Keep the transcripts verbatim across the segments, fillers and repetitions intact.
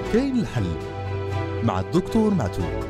كاين الحل مع الدكتور معتوق.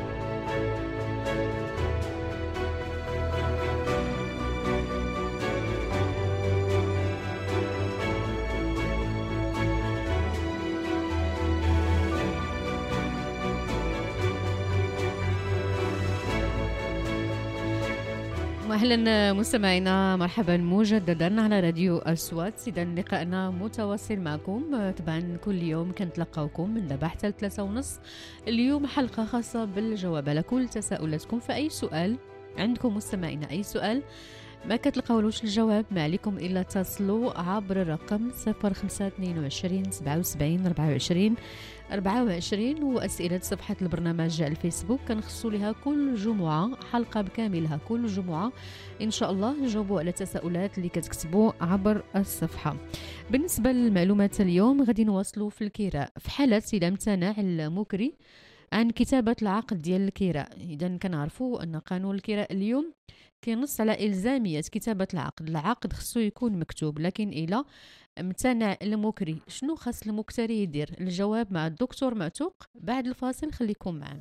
أهلا مستمعينا، مرحبا مجددا على راديو أصوات. إذا لقاءنا متواصل معكم طبعا كل يوم كنتلقاوكم من دابا حتى ثلاثة ونص. اليوم حلقة خاصة بالجواب على كل تساؤلاتكم. فأي سؤال عندكم مستمعينا، أي سؤال ما كتلقاولوش الجواب، ما عليكم إلا تصلوا عبر الرقم صفر خمسة اثنين وعشرين سبعة وسبعين أربعة وعشرين أربعة وعشرين. وأسئلة صفحة البرنامج الفيسبوك كنخصو لها كل جمعة حلقة بكاملها، كل جمعة إن شاء الله نجاوبوا على التساؤلات اللي كتكتبوا عبر الصفحة. بالنسبة للمعلومات اليوم غادي نواصلوا في الكراء. في حالة إذا امتنع المكري عن كتابة العقد ديال الكراء، إذا كنعرفوا أن قانون الكراء اليوم كينص على إلزامية كتابة العقد. العقد خصو يكون مكتوب، لكن إلا امتنع المكري شنو خاص المكتري يدير؟ الجواب مع الدكتور معتوق بعد الفاصل، خليكم معنا.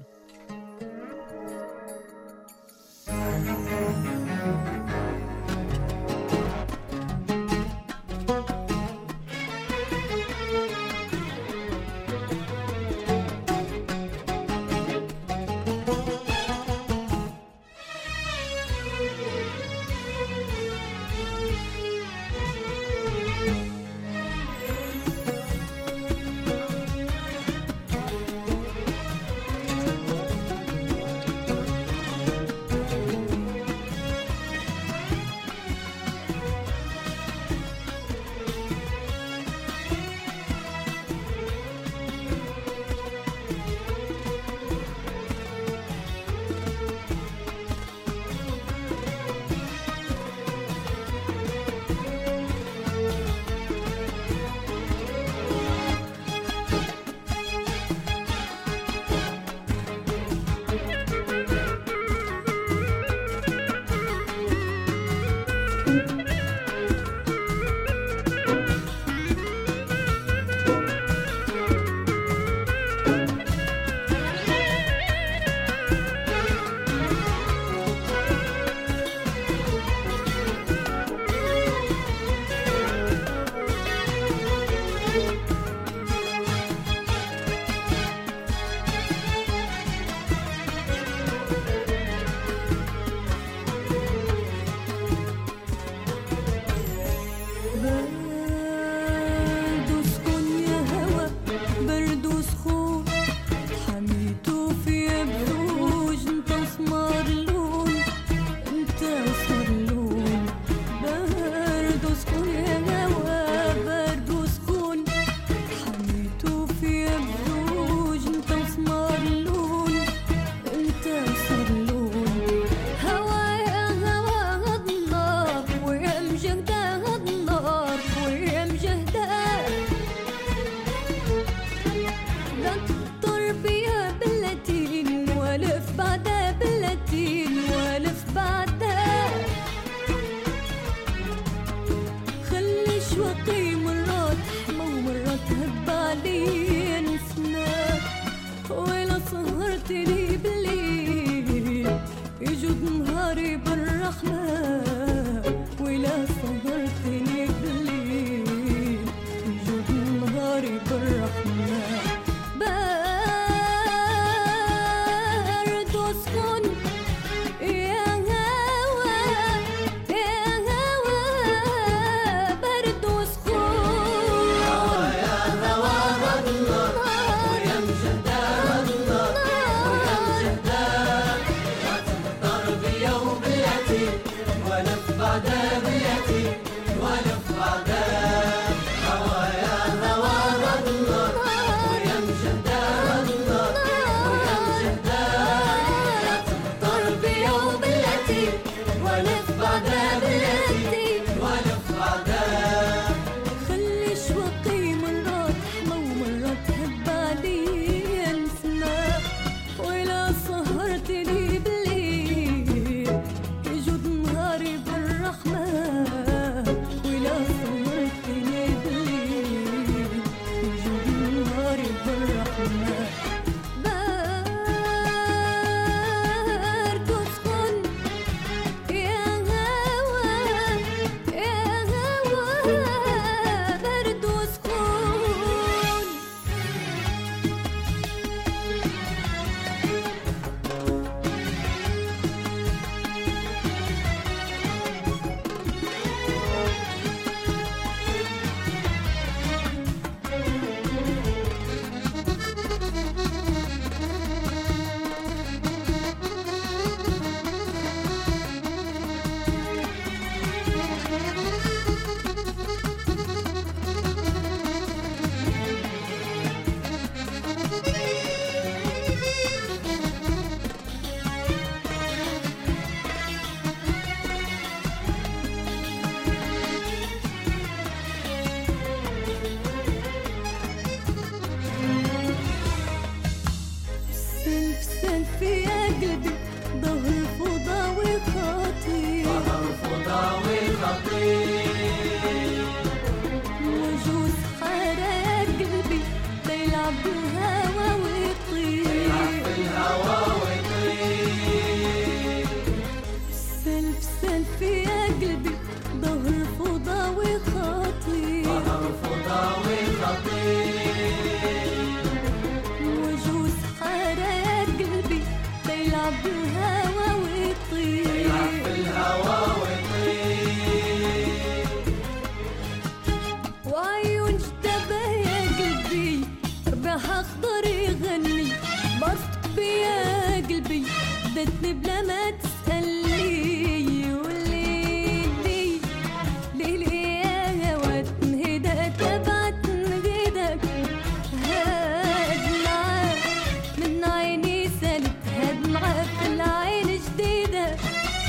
فاتني بلا ما تسألني ولي لي لي لي يا هوات نهدى تبعت نهدك هاد معاك من عيني سالت هاد معاك في العين جديدة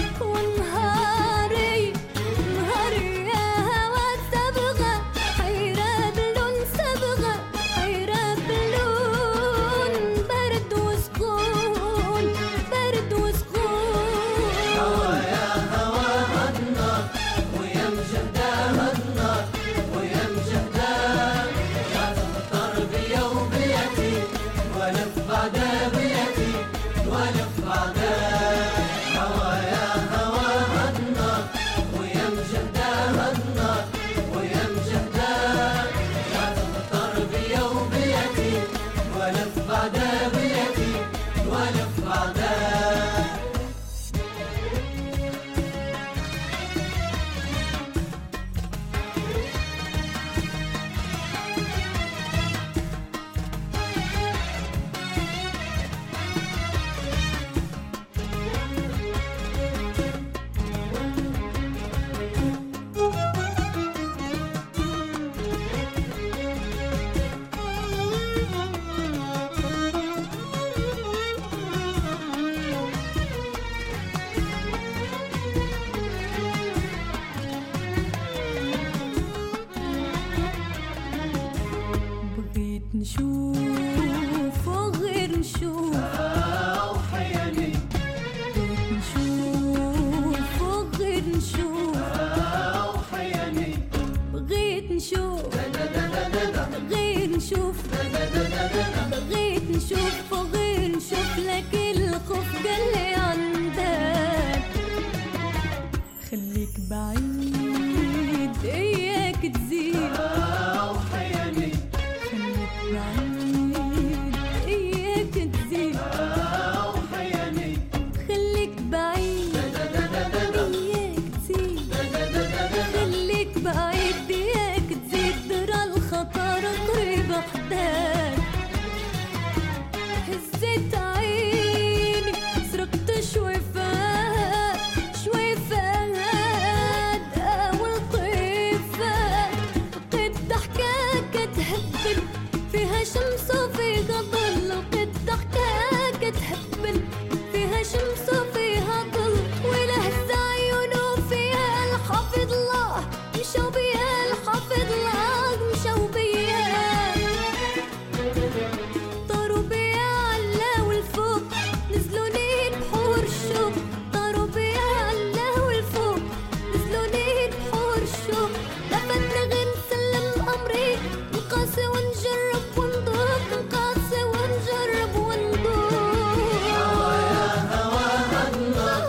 ونهاري نهاري يا هوات صبغة حيرة بلون صبغة حيرة بلون برد وسكون برد وسكون هوا يا هوا هالنار ويا مجهدة هالنار ويا مجهدة لا تخطر بيا وبيتي ولا في بعدها بيتي ولا في بعدها هوا يا هوا هالنار ويا مجهدة هالنار ويا مجهدة لا تخطر بيا وبيتي ولا في بعدها بيتي ولا في بعدها بغيت نشوف وغير نشوف وحياني بغيت نشوف وغير نشوف وحياني بغيت نشوف غير نشوف بغيت نشوف وغير نشوف لكن الخوف قال لي عندك خليك بعيد اياك تزيد وحياني خليك بعيد اياك تزيد وحياني خليك بعيد اياك تزيد خليك بعيد اياك تزيد درى الخطر قريب حداك هزيت عيني سرقت شوي فات شوي فات اول طيفات لقيت ضحكاك تهبل فيها شمس وفيها ظل لقيت ضحكاك تهبل فيها شمس وفيها ظل ولهز عيونه فيها الحافظ الله مشاو بيها الحافظ الله مشاو بيها طاروا بيا علا والفوق نزلوني بحور الشوق طاروا بيا علا والفوق نزلوني بحور الشوق لفتنا غير نسلم أمري نقاسي ونجرب وندوق نقاسي ونجرب وندوق هوا هالنار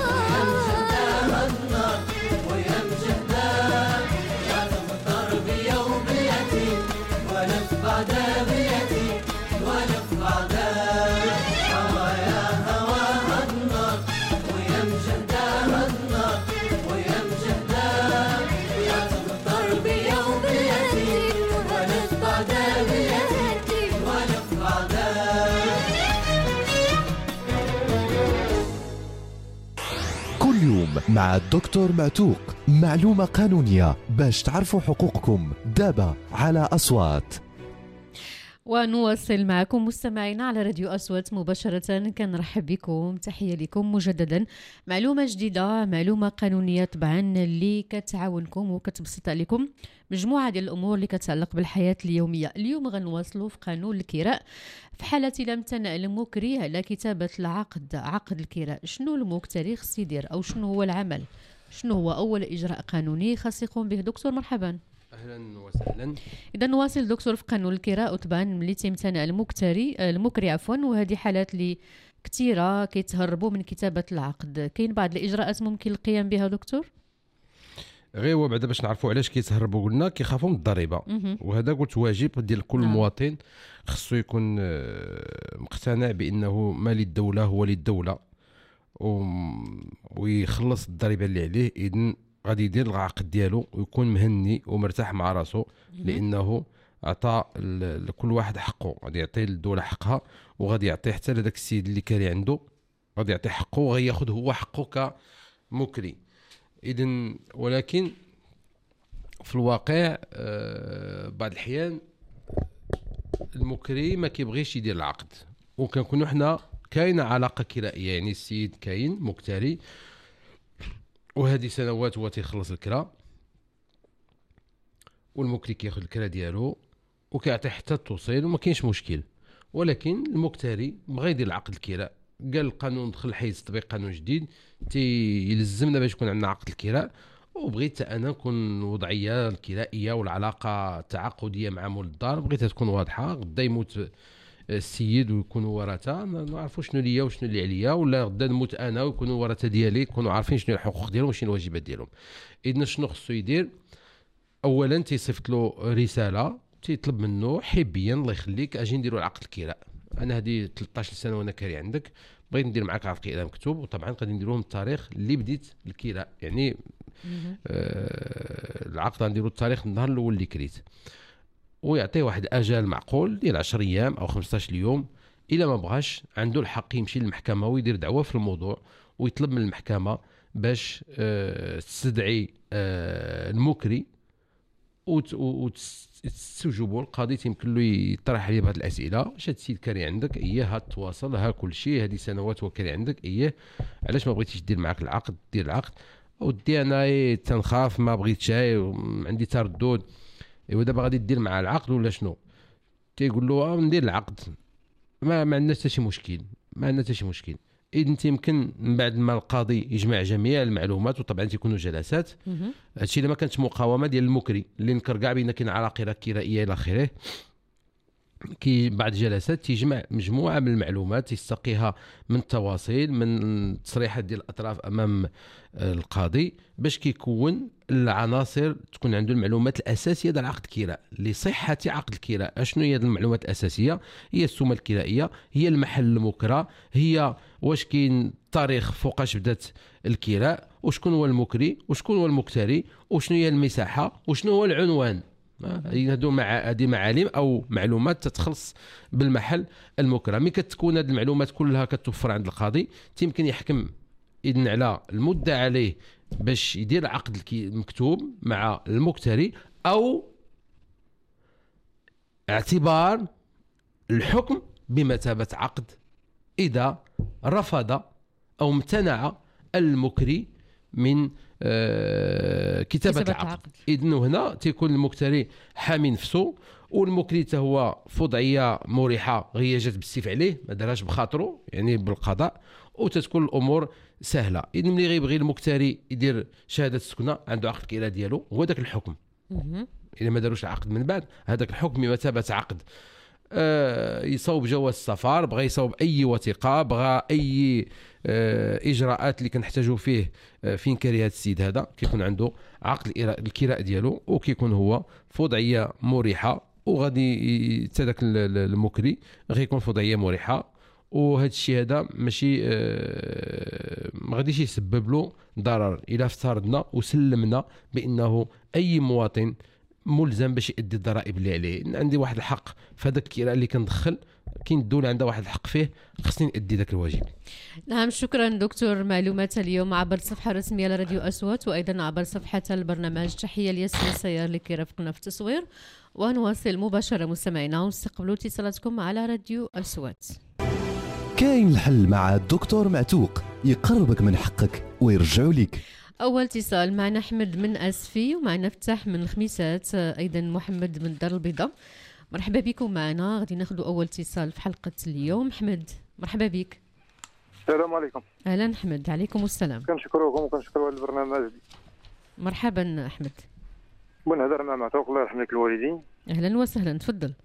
هالنار ويا مجهدة لا تخطر بيا وبيتي ولا في بعدها بيتي ولا في بعدها هوا يا هوا هالنار ويا مجهدة هالنار ويا مجهدة لا تخطر بيا وبيتي ولا في بعدها بيتي ولا في بعدها كل يوم مع الدكتور معتوق، معلومة قانونية باش تعرفوا حقوقكم دابا على أصوات. ونواصل معكم مستمعينا على راديو أصوات مباشرة. كنرحب بكم، تحية لكم مجددا. معلومة جديدة، معلومة قانونية طبعا اللي كتعاونكم وكتبسط عليكم مجموعة ديال الأمور اللي كتعلق بالحياة اليومية. اليوم غنواصلوا في قانون الكراء في حالة لم تنع المكري على كتابة العقد عقد الكراء. شنو المكتري خص يدير أو شنو هو العمل؟ شنو هو أول إجراء قانوني خاص يقوم به؟ دكتور مرحبا. اهلا وسهلا. اذا نواصل دكتور في قانون الكراء. وطبعا ملي تيمتنع المكتري المكري عفوا، وهذه حالات اللي كثيره كيتهربوا من كتابه العقد، كاين بعض الاجراءات ممكن القيام بها دكتور؟ غير هو بعدا باش نعرفوا علاش كيتهربوا، قلنا كيخافوا من الضريبه، وهذا قلت واجب ديال كل نعم. مواطن خصو يكون مقتنع بانه مال الدوله هو للدوله ويخلص الضريبه اللي عليه. اذن غادي يدير العقد ديالو ويكون مهني ومرتاح مع راسو، لانه عطى لكل واحد حقه، غادي يعطي للدوله حقها وغادي يعطي حتى لذاك السيد اللي كاري عنده غادي يعطي حقه وغياخذ هو حقه كمكري. اذا ولكن في الواقع آه بعض الأحيان المكري ما كيبغيش يدير العقد، وكنكونوا حنا كاينه علاقه كرائيه، يعني السيد كاين مكتري وهذه سنوات هو تيخلص الكرا والمكري كياخذ الكرا ديالو وكيعطي حتى التوصيل وما كاينش مشكل. ولكن المكتري بغى يدير العقد الكراء، قال القانون دخل حيز تطبيق قانون جديد تيلزمنا باش يكون عندنا عقد الكراء، وبغيت انا نكون وضعيه الكرائيه والعلاقه التعاقديه مع مول الدار بغيتها تكون واضحه. غدا يموت السيد ويكونوا ورثه نعرفوا شنو ليا وشنو اللي عليا، ولا غدا نموت انا ويكونوا ورثه ديالي يكونوا عارفين شنو الحقوق ديالهم وشنو الواجبات ديالهم. اذا شنو خصو يدير؟ اولا تيصيفط له رساله تيطلب منه حبيا الله يخليك اجي نديروا العقد الكراء، انا هذه ثلاثطاش سنه وانا كاري عندك، بغيت ندير معك عقد كراء مكتوب، وطبعا غادي نديروه من التاريخ اللي بديت الكراء، يعني آه العقد غنديروا التاريخ النهار الاول اللي كريت، ويعطيه واحد اجال معقول ديال عشرة ايام او خمسطاش يوم. الا ما بغاش عنده الحق يمشي للمحكمه ويدير دعوه في الموضوع ويطلب من المحكمه باش آه تستدعي آه المكري وتستوجبوا القاضي يمكن له يطرح عليه بعض الاسئله. واش هاد السيد كاري عندك؟ اييه ها تواصل ها كل شيء، هذه سنوات وكاري عندك، اييه علاش ما بغيتيش دير معاك العقد؟ دير العقد. ودي انا تنخاف ما بغيتش عندي تردد. ايوا دابا غادي دير مع العقد ولا شنو؟ تيقول له ندير العقد، ما ما عندنا حتى شي مشكل، ما عندنا حتى شي مشكل. اذا انت يمكن من بعد ما القاضي يجمع جميع المعلومات، وطبعا تيكونوا جلسات، هادشي الا ما كانتش مقاومه ديال المكري اللي نكر كاع بين كاين علاقه كرائيه الى اخره، كي بعد جلسات تيجمع مجموعه من المعلومات يستقيها من التواصيل من تصريحات ديال الاطراف امام القاضي باش كيكون العناصر تكون عنده المعلومات الاساسيه ديال عقد الكراء لصحه عقد الكراء. اشنو هي المعلومات الاساسيه؟ هي السمه الكرائيه، هي المحل المكرى، هي واش كاين تاريخ فوقاش بدات الكراء، وشكون هو المكري وشكون هو المكتري، وشنو هي المساحه وشنو هو العنوان. هادو مع هذه معالم او معلومات تتخلص بالمحل المكرى. ملي كتكون هذه المعلومات كلها كتوفر عند القاضي تيمكن يحكم اذن على المدعى عليه باش يدير عقد المكتوب مع المكتري، او اعتبار الحكم بمثابه عقد اذا رفض او امتنع المكري من آه كتابة العقد. إذن هنا تيكون المكتري حامي نفسه، والمكري حتى هو في وضعية مريحة، هي جات بالسيف عليه ما دارهاش بخاطره يعني بالقضاء، وتتكون الأمور سهلة. إذن ملي غيبغي المكتري يدير شهادة السكنة عنده عقد الكراء ديالو، هو داك الحكم. إذا ما داروش العقد من بعد هذاك الحكم بمثابة عقد. آه يصوب جواز السفر، بغى يصوب اي وثيقه، بغى اي آه اجراءات اللي كنحتاجوا فيه آه فين كاري هذا السيد هذا كيكون عنده عقد الكراء ديالو، وكيكون هو في وضعيه مريحه، وغادي حتى داك المكري غيكون في وضعيه مريحه. وهذا الشيء هذا ماشي آه ما غاديش يسبب له ضرر الا افترضنا وسلمنا بانه اي مواطن ملزم باش يؤدي الضرائب اللي عليه. عندي واحد الحق في هذاك الكراء اللي كندخل، كاين الدوله عندها واحد الحق فيه، خصني نؤدي ذاك الواجب. نعم، شكرا دكتور. معلومات اليوم عبر الصفحه الرسميه لراديو اصوات، وايضا عبر صفحه البرنامج. تحيه لياسمين السيار اللي كيرافقنا في التصوير، ونواصل مباشره مستمعينا ونستقبلوا اتصالاتكم على راديو اصوات. كاين الحل مع الدكتور معتوق، يقربك من حقك ويرجعوا لك. أول اتصال معنا أحمد من أسفي، ومعنا فتح من الخميسات، أيضا محمد من دار البيضاء. مرحبا بكم معنا. غادي ناخذوا أول اتصال في حلقة اليوم. أحمد مرحبا بك. السلام عليكم. أهلا أحمد. عليكم السلام. كنشكروكم وكنشكروا هذا البرنامج. مرحبا أحمد. بنهضر مع معتوق الله يرحم لك الوالدين. أهلا وسهلا، تفضل.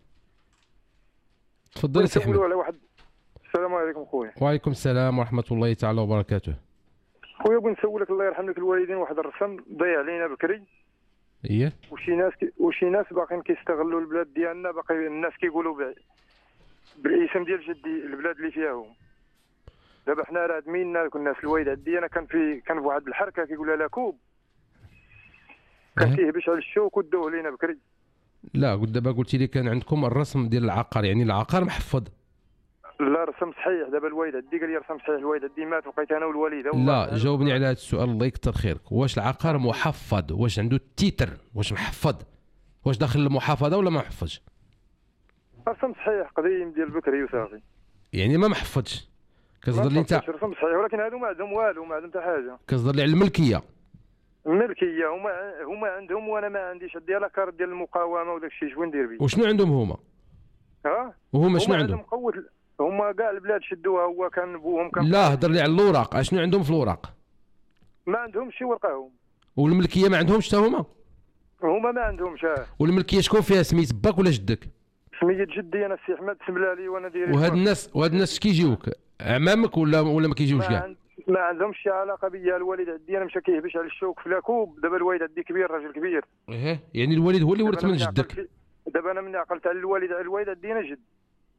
تفضل سي أحمد. على واحد. السلام عليكم خويا. وعليكم السلام ورحمة الله تعالى وبركاته. خويا بغيت نسولك الله يرحم لك الوالدين، واحد الرسم ضيع علينا بكري. اييه. وشي ناس كي... وشي ناس باقيين كيستغلوا البلاد ديالنا، باقي الناس كيقولوا ب... بالاسم ديال جدي البلاد اللي فيها هو. دابا حنا راه دمينا كنا في الوالد عندي انا، كان في كان في واحد الحركه كيقولها لاكوب، كان كيهبش على الشوك ودوه لينا بكري. لا قلت دابا قلتي لي كان عندكم الرسم ديال العقار، يعني العقار محفظ. لا رسم صحيح. دابا الوالد عندي قال لي رسم صحيح، الوالد عندي مات وبقيت انا والوالده. لا جاوبني على هذا السؤال الله يكثر خيرك. واش العقار محفظ؟ واش عنده التيتر؟ واش محفظ؟ واش داخل المحافظه ولا ما محفظش؟ رسم صحيح قديم ديال بكري وصافي. يعني ما محفظش. كتهضر لي انت رسم صحيح، ولكن هادو ما عندهم والو، ما عندهم حتى حاجه. كتهضر لي على الملكيه. الملكيه هما هما عندهم وانا ما عنديش. عندي لا كارت ديال المقاومه وداك الشيء، شكون ندير به؟ وشنو عندهم هما؟ ها وهما شنو عندهم؟ قوة. هما كاع البلاد شدوها، هو كان بوهم كان. لا هضر لي على الوراق، اشنو عندهم في الوراق؟ ما عندهمش شي ورقه. والملكيه ما عندهمش حتى هما؟ هما ما عندهمش. والملكيه شكون فيها؟ سميت باك ولا جدك؟ سميت جدي انا السي احمد سملالي وانا داير. وهاد الناس وهاد الناس كيجيوك عمامك ولا ولا ما كيجيوش كاع؟ عند... ما عندهمش شي علاقه بيا. الوالد عندي انا مشى كيهبش على الشوك في لاكوب. دابا الوالد عندي كبير، راجل كبير. ايه يعني الوالد هو اللي ورث من جدك. دابا انا من عقلت على الوالد على الوالد عندي انا جد.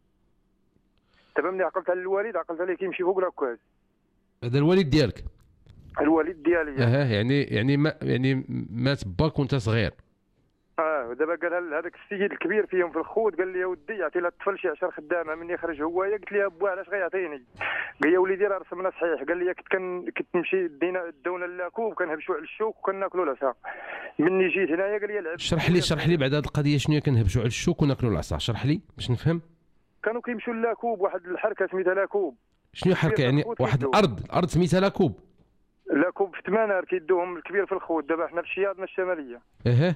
دابا من عقلت على الوالد عقلت عليه كيمشي فوق العكاز. هذا الوالد ديالك؟ الوالد ديالي. اه يعني يعني ما يعني مات باك وانت صغير. اه دابا قال هذاك السيد الكبير فيهم في الخوت، قال لي يا ودي يعطي للطفل شي عشر خدامه مني يخرج هو. قلت له با علاش غيعطيني؟ قال يا وليدي راه رسمنا صحيح. قال لي كنت كن كنت نمشي دينا دونا اللاكوب كنهبشوا على الشوك وكناكلوا العصا. مني جيت هنايا قال لي لعب. شرح لي شرح لي بعد هذه القضيه شنو هي كنهبشوا على الشوك وناكلوا العصا. شرح لي باش نفهم. كانوا كيمشوا اللاكوب، واحد الحركه سميتها لاكوب. شنو حركه يعني؟ واحد الارض الارض سميتها لاكوب. لاكوب في ثمانار كيدوهم الكبير في الخوت. دابا حنا في الشياطنه الشماليه. اها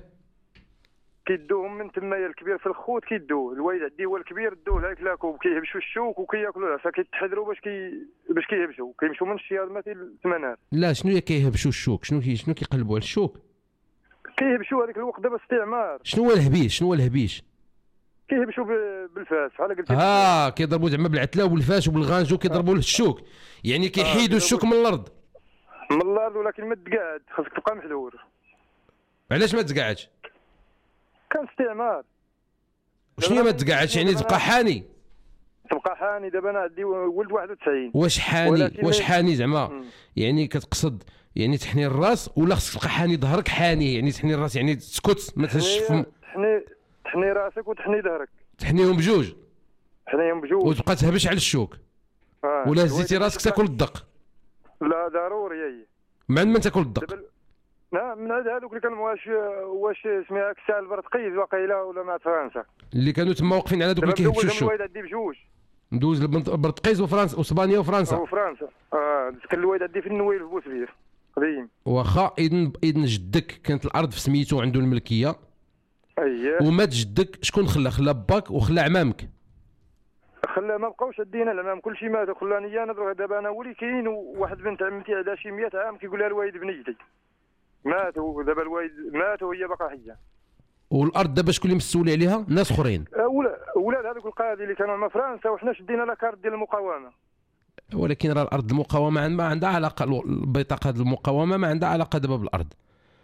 كيدوهم من تمايا الكبير في الخوت كيدوه. الوالد عندي هو الكبير دوه لهاك لاكوب كيهبشوا الشوك وكياكلوا العصا. كيتحذروا باش كي باش كيهبشوا كيمشوا من الشياطنه للثمانار. لا شنو هي كيهبشوا الشوك؟ شنو كي شنو كيقلبوا على الشوك؟ كيهبشوا هذاك الوقت دابا استعمار. شنو هو الهبيش؟ شنو هو الهبيش؟ كيهبشوا بالفاس بحال قلت. اه كيضربوا زعما بالعتله والفاس وبالغانجو كيضربوا له الشوك. يعني كيحيدوا الشوك من الارض. من الارض، ولكن ما تقعد، خاصك تبقى محلول. علاش ما تقعدش؟ كان استعمار. شنو ما تقعدش؟ يعني تبقى حاني. تبقى حاني. دابا انا عندي ولد واحد وتسعين. واش حاني؟ واش حاني زعما يعني كتقصد يعني تحني الراس ولا خصك تبقى حاني ظهرك حاني؟ يعني تحني الراس يعني تسكت ما تهزش فم. تحني تحني راسك وتحني ظهرك. تحنيهم بجوج. تحنيهم بجوج وتبقى تهبش على الشوك. آه. ولا هزيتي راسك تاكل الدق. لا ضروري هي. من من تاكل الدق؟ لا من هاد هذوك اللي كانوا واش واش سميها كسال البرتقيز واقيلا ولا مع فرنسا. اللي كانوا تما واقفين على دوك اللي كيهبشوا الشوك. الوالد عندي بجوج. ندوز البرتقيز وفرنسا واسبانيا وفرنسا. وفرنسا اه كان الوالد عندي في النويل في بوسبير قديم. واخا اذن اذن جدك كانت الارض في سميتو عنده الملكيه. اييه. ومات جدك شكون خلى؟ خلى باك وخلى عمامك. خلى ما بقاوش عندنا العمام كلشي ماتوا. خلاني انا دابا انا ولي كاين وواحد بنت عمتي عندها شي مية عام كيقول لها الوالد بنيتي ماتوا. دابا الوالد ماتوا وهي باقا حيه. والارض دابا شكون اللي مسؤول عليها؟ ناس اخرين. اولاد هذوك القاضي اللي كانوا مع فرنسا وحنا شدينا لا كارت ديال المقاومه. ولكن راه الارض المقاومه ما عندها علاقه. البطاقه ديال المقاومه ما عندها علاقه دابا بالارض.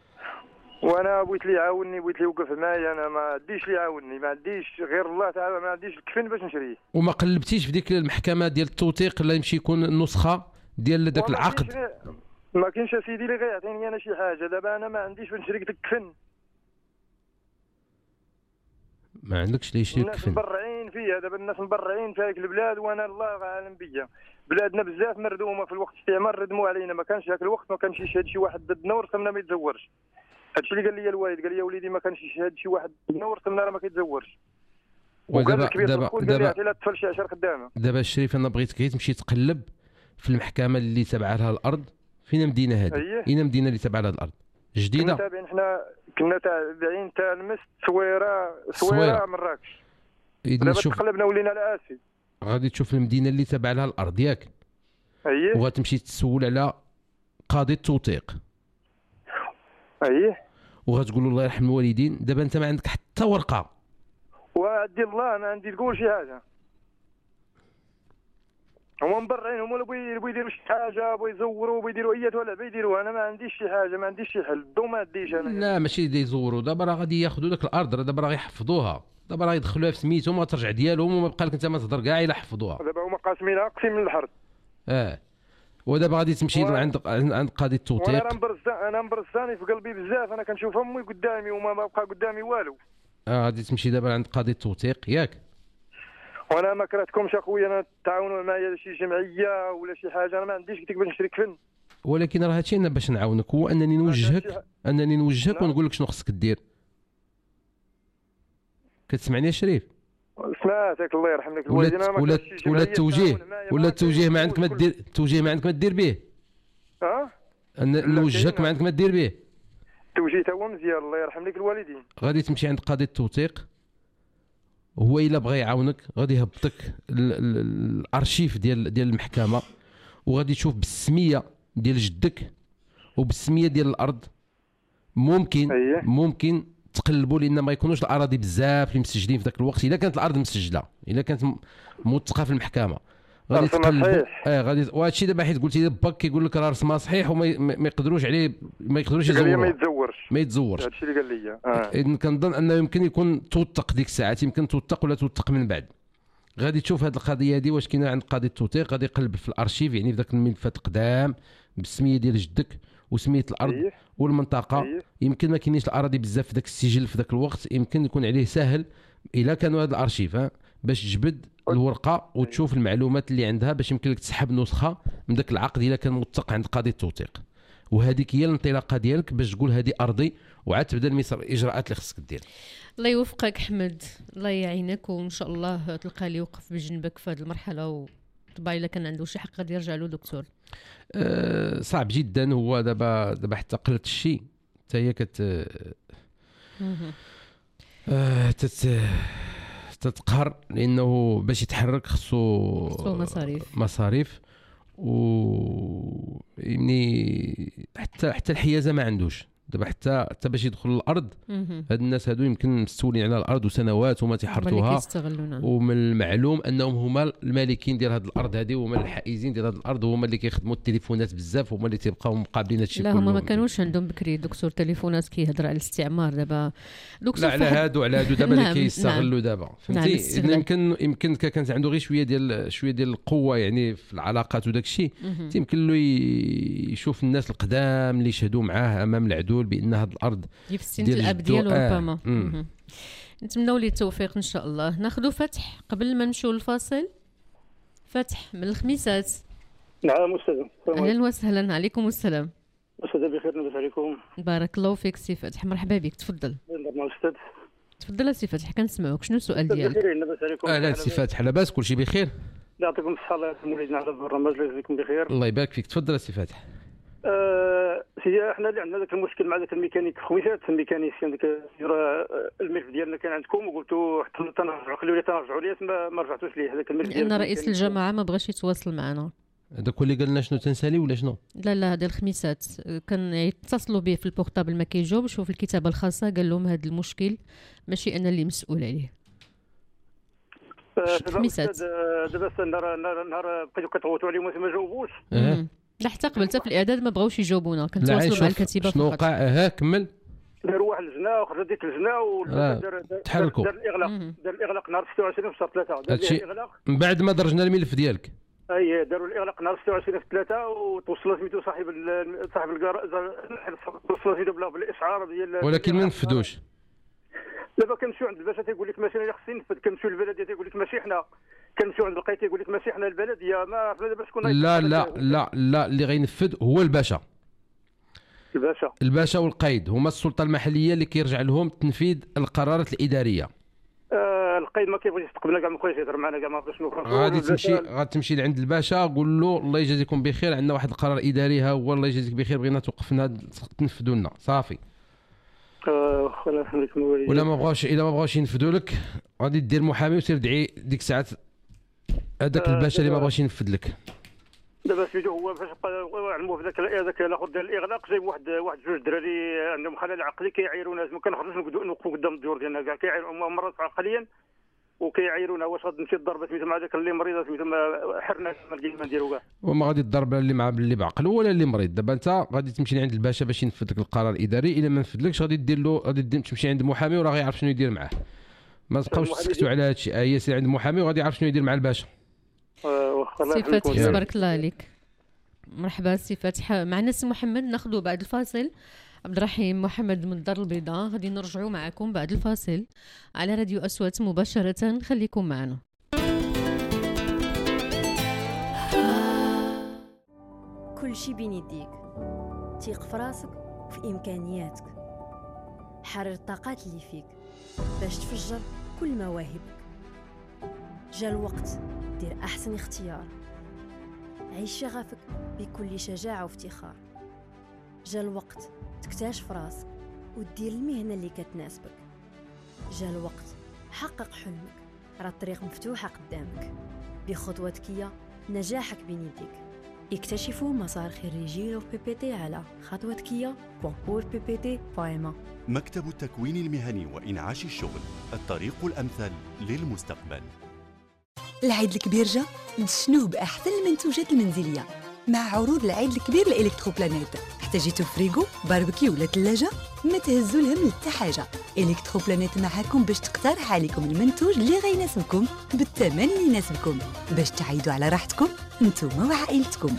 وانا بغيت لي يعاونني، بغيت لي يوقف معايا. انا ما عنديش لي يعاوني، ما عنديش غير الله تعالى، ما عنديش الكفن باش نشريه. وما قلبتيش في ديك المحكمه ديال التوثيق اللي يمشي يكون نسخه ديال داك العقد؟ ما كاينش اسيدي اللي غيعطيني انا شي حاجه. دابا انا ما عنديش باش نشري لك الكفن. ما عندكش ليش الناس الكفن. مبرعين فيها دابا، الناس مبرعين في هذيك البلاد، وانا الله عالم بيا. بلادنا بزاف مردومه في الوقت الاستعمار، ردموا علينا. ما كانش ذاك الوقت ما كانش يشهد شي واحد ضدنا ورثنا ما يتزورش. هادشي اللي قال لي الوالد، قال لي يا وليدي ما كانش يشهد شي واحد ضدنا ورثنا راه ما كيتزورش. ودابا دابا دابا لا تفل شي عشرة خدامه. دابا الشريف انا بغيتك غير تمشي تقلب في المحكمه اللي تابعه لها الارض. فين مدينه هذه؟ أيه. اين مدينه اللي تابعه لها الارض؟ جديده؟ كنا تابعين حنا كنا تابعين تالمس صويره صويره مراكش. اذا نشوف تقلبنا ولينا على اسي. غادي تشوف المدينه اللي تابعه لها الارض ياك؟ اييه. وغتمشي تسول على قاضي التوثيق. اييه. وغتقول له الله يرحم الوالدين. دابا انت ما عندك حتى ورقه. وعدي الله ما عندي تقول شي حاجه. هما مبرعين، هما اللي بغيو يديروا شي حاجه، بغيو يزوروا، بغيو يديروا ايات ولا بيديروا. انا ما عنديش شي حاجه، ما عنديش شي حل. الضو ما عنديش انا. لا ماشي دي يزوروا. دابا راه غادي ياخذوا داك الارض، راه دابا راه يحفظوها. دابا راه يدخلوها في سميتهم وترجع ديالهم وما بقى لك انت ما تهضر كاع الا حفظوها. دابا هما قاسمينها قسم من الحرب. اه ودابا غادي تمشي و... عند عند قاضي التوثيق. وانا مبرزان، انا مبرزاني في قلبي بزاف. انا كنشوف امي قدامي وما بقى قدامي والو. اه غادي تمشي دابا عند قاضي التوثيق ياك؟ وانا ما كرهتكمش اخويا، انا تعاونوا معايا شي جمعيه ولا شي حاجه، انا ما عنديش قلت لك باش نشرك فن. ولكن راه هادشي انا باش نعاونك هو انني نوجهك انني نوجهك نعم. ونقول لك شنو خصك دير. كتسمعني يا شريف؟ سمعتك الله يرحم لك ولا الوالدين. انا ما ولا كرهتش شي ولا جمعية التوجيه تعاون معايا، ولا ما التوجيه ما عندك ما كل- دير التوجيه ما عندك ما دير به. اه ان لا، نوجهك كاين. ما عندك ما دير به. التوجيه تا هو مزيان الله يرحم لك الوالدين. غادي تمشي عند قاضي التوثيق، هو الا بغى يعاونك غادي يهبطك ال- ال- الارشيف ديال ديال المحكمه، وغادي تشوف بالسميه ديال جدك وبالسميه ديال الارض. ممكن أيه. ممكن تقلبوا لان ما يكونوش الاراضي بزاف اللي مسجلين في ذاك الوقت. الا كانت الارض مسجله، الا كانت م- موثقه في المحكمه غادي رسمها تقلبوا. صحيح. اه غادي، وهذا الشيء دابا حيت قلتي لي باك كيقول لك راه رسمها صحيح وما ي- ما ما يقدروش عليه، ما يقدروش قال لي ما يزوروه، يتزورش، ما يتزورش. هادشي اللي قال لي. اه اذا كنظن انه يمكن يكون توثق ديك الساعات، يمكن توثق ولا توثق من بعد. غادي تشوف هذه القضيه هذه واش كاينه عند قاضي التوثيق، غادي يقلب في الارشيف يعني في ذاك الملفات القدام بالسميه ديال جدك وسميه الارض أيه. والمنطقه. أيه. يمكن ما كاينيش الاراضي بزاف في ذاك السجل في ذاك الوقت، يمكن يكون عليه سهل الا كانوا هذا الارشيف ها باش تجبد الورقه وتشوف المعلومات اللي عندها باش يمكن لك تسحب نسخه من ذاك العقد الا كان موثق عند قاضي التوثيق. وهذيك هي الانطلاقه ديالك باش تقول هذه ارضي، وعاد تبدا الاجراءات اللي خصك دير. الله يوفقك حمد، الله يعينك، وان شاء الله تلقى اللي يوقف بجنبك في هذه المرحله، وطبعا الا كان عنده شي حق غادي يرجع له دكتور. أه صعب جدا. هو دابا دابا حتى قلت الشيء حتى هي كت مهم. أه تت تتقهر لانه باش يتحرك خصو خصو مصاريف. مصاريف و يعني حتى حتى الحيازه ما عندوش دابا، حتى حتى باش يدخل الارض. مهم. هاد الناس هادو يمكن مستولين على الارض وسنوات وما طبعاً اللي تيحرثوها، كيستغلونا. ومن المعلوم انهم هما المالكين ديال هذه الارض هذه، وهما الحائزين ديال هذه الارض، وهما اللي كيخدموا التليفونات بزاف، وهما اللي تيبقاو مقابلين هادشي لا كله. هما ما كانوش عندهم بكري دكتور تليفونات كيهضر على الاستعمار. دابا دكتور لا على فهد- هادو على هادو دابا اللي نعم، كيستغلوا دابا نعم، فهمتي. الاستغلال. يمكن يمكن كا كانت عنده غير شويه ديال شويه ديال القوه يعني في العلاقات وداك الشيء، مهم. يمكن له ي- يشوف الناس القدام اللي يشهدوا معاه امام العدول بان هذه الارض دي في السن ديال الاب جدو. ديالو آه. ربما. مم. مهم. نتمنوا ليه التوفيق ان شاء الله. ناخذوا فتح قبل ما نمشيو للفاصل. فتح من الخميسات، نعم أستاذ. اهلا وسهلا. عليكم السلام. أستاذ بخير، نبات عليكم. بارك الله فيك سي فتح، مرحبا بك، تفضل مع الأستاذ. تفضل سي فتح كنسمعوك. شنو السؤال ديالك؟ بخير، نبات عليكم. اهلا سي فاتح، لاباس كلشي بخير؟ يعطيكم الصحة، الله يسلم وليدنا على البرنامج، الله يجزيكم بخير. الله يبارك فيك. تفضل سي فاتح. آه سيدي، احنا اللي عندنا ذاك المشكل مع ذاك الميكانيك في خميسات، الميكانيسيان ذاك الملف ديالنا كان عندكم، وقلتوا حتى تنرجعوا، خليو لي تنرجعوا ليه، ما ما رجعتوش ليه هذاك الملف لان رئيس الجماعه ما بغاش يتواصل معنا. هذاك هو اللي قال لنا شنو تنسالي ولا شنو؟ لا لا هذا الخميسات كان يتصلوا به في البورطابل ما كيجاوبش، وفي الكتابه الخاصه قال لهم هذا المشكل ماشي انا اللي مسؤول عليه. دابا خميسات. أستاذ، آه، دابا نهار نهار نهار بقيتوا كتغوتوا عليهم وما جاوبوش. اه مم. لا حتى قبل حتى في الاعداد ما بغاوش يجاوبونا، لا كنتواصلوا مع شوف الكتيبه شنو فقط. وقع. اه كمل. داروا واحد اللجنه وخرج ديك اللجنه آه. ودار دار تحركوا. دار الاغلاق، مم. دار الاغلاق نهار ستة وعشرين في شهر ثلاثة، دار هادشي- ليه الاغلاق. من بعد ما درجنا الملف ديالك. اي داروا الاغلاق نهار ستة وعشرين في ثلاثة، وتوصل سميتو صاحب ال- صاحب الكار توصل سميتو بلا بالاشعار ديال، ولكن ما نفذوش. دابا كنمشيو عند الباشا تيقول لك ماشي انا اللي خصني نفذ، كنمشيو للبلديه تيقول لك ماشي حنا، كنمشيو عند القايد تيقول لك ماشي حنا البلديه، ما عرفنا دابا شكون. لا لا لا لا اللي غينفذ هو الباشا. الباشا. الباشا والقايد هما السلطه المحليه اللي كيرجع لهم تنفيذ القرارات الاداريه. آه القايد ما كيبغيش يستقبلنا كاع، ما بغاش يهضر معنا كاع، ما عرفش شنو. غادي تمشي غادي تمشي لعند الباشا، قول له الله يجازيكم بخير، عندنا واحد القرار اداري ها هو، الله يجازيك بخير، بغينا توقفنا تنفذوا لنا صافي. اه الله يحميك الوالدين. ولا ما بغاوش، الا ما بغاوش ينفذوا لك غادي دير محامي وسير دعي ديك الساعات هذاك آه، الباشا اللي ما دابا- بغاش ينفذ لك. دابا سميتو هو فاش بقى علموا في ذاك هذاك الاخر ديال الاغلاق، جايب واحد واحد جوج دراري عندهم خلل عقلي كيعايرونا، ما كنخرجوش نقعدوا نوقفوا قدام الديور ديالنا كاع، كيعايروا مرات عقليا وكيعايرونا واش غتمشي الضربه سميتو مع ذاك اللي مريض سميتو ما حرنا ما لقينا ما نديرو كاع. وما غادي تضرب اللي مع اللي بعقل ولا اللي مريض. دابا انت غادي تمشي عند الباشا باش ينفذ لك القرار الاداري، الا ما نفذلكش غادي دير له غادي دير- تمشي عند محامي وراه غيعرف شنو يدير معاه. ما تبقاوش المحامي تسكتوا على هذا الشيء. هي سير عند محامي وغادي يعرف شنو يدير مع الباشا. آه، واخا الله سي يحميك فتحي الوالدين. تبارك الله عليك. مرحبا سي فتحي. معنا سي محمد ناخذوا بعد الفاصل. عبد الرحيم محمد من الدار البيضاء، غادي نرجعوا معكم بعد الفاصل على راديو أصوات مباشرة، خليكم معنا. كل شي بين يديك. تيق في راسك وفي إمكانياتك. حرر الطاقات اللي فيك باش تفجر كل مواهبك. جا الوقت دير أحسن اختيار. عيش شغفك بكل شجاعة وافتخار. جا الوقت تكتشف راسك ودير المهنة اللي كتناسبك. جا الوقت حقق حلمك، راه الطريق مفتوحة قدامك. بخطوة ذكية نجاحك بين يديك. اكتشفوا مسار خريجي بي بي تي على خطوة ذكية بور بي بي تي فايما. مكتب التكوين المهني وإنعاش الشغل، الطريق الأمثل للمستقبل. العيد الكبير جا، نشنوه بأحسن المنتوجات المنزلية مع عروض العيد الكبير لإلكتروبلانيت. احتاجيتو فريغو، باربيكيو ولا ثلاجة؟ ما تهزوا لهم لتا حاجة. إلكتروبلانيت معاكم باش تقترح عليكم المنتوج اللي غيناسبكم بالثمن اللي يناسبكم باش تعيدوا على راحتكم انتوما وعائلتكم.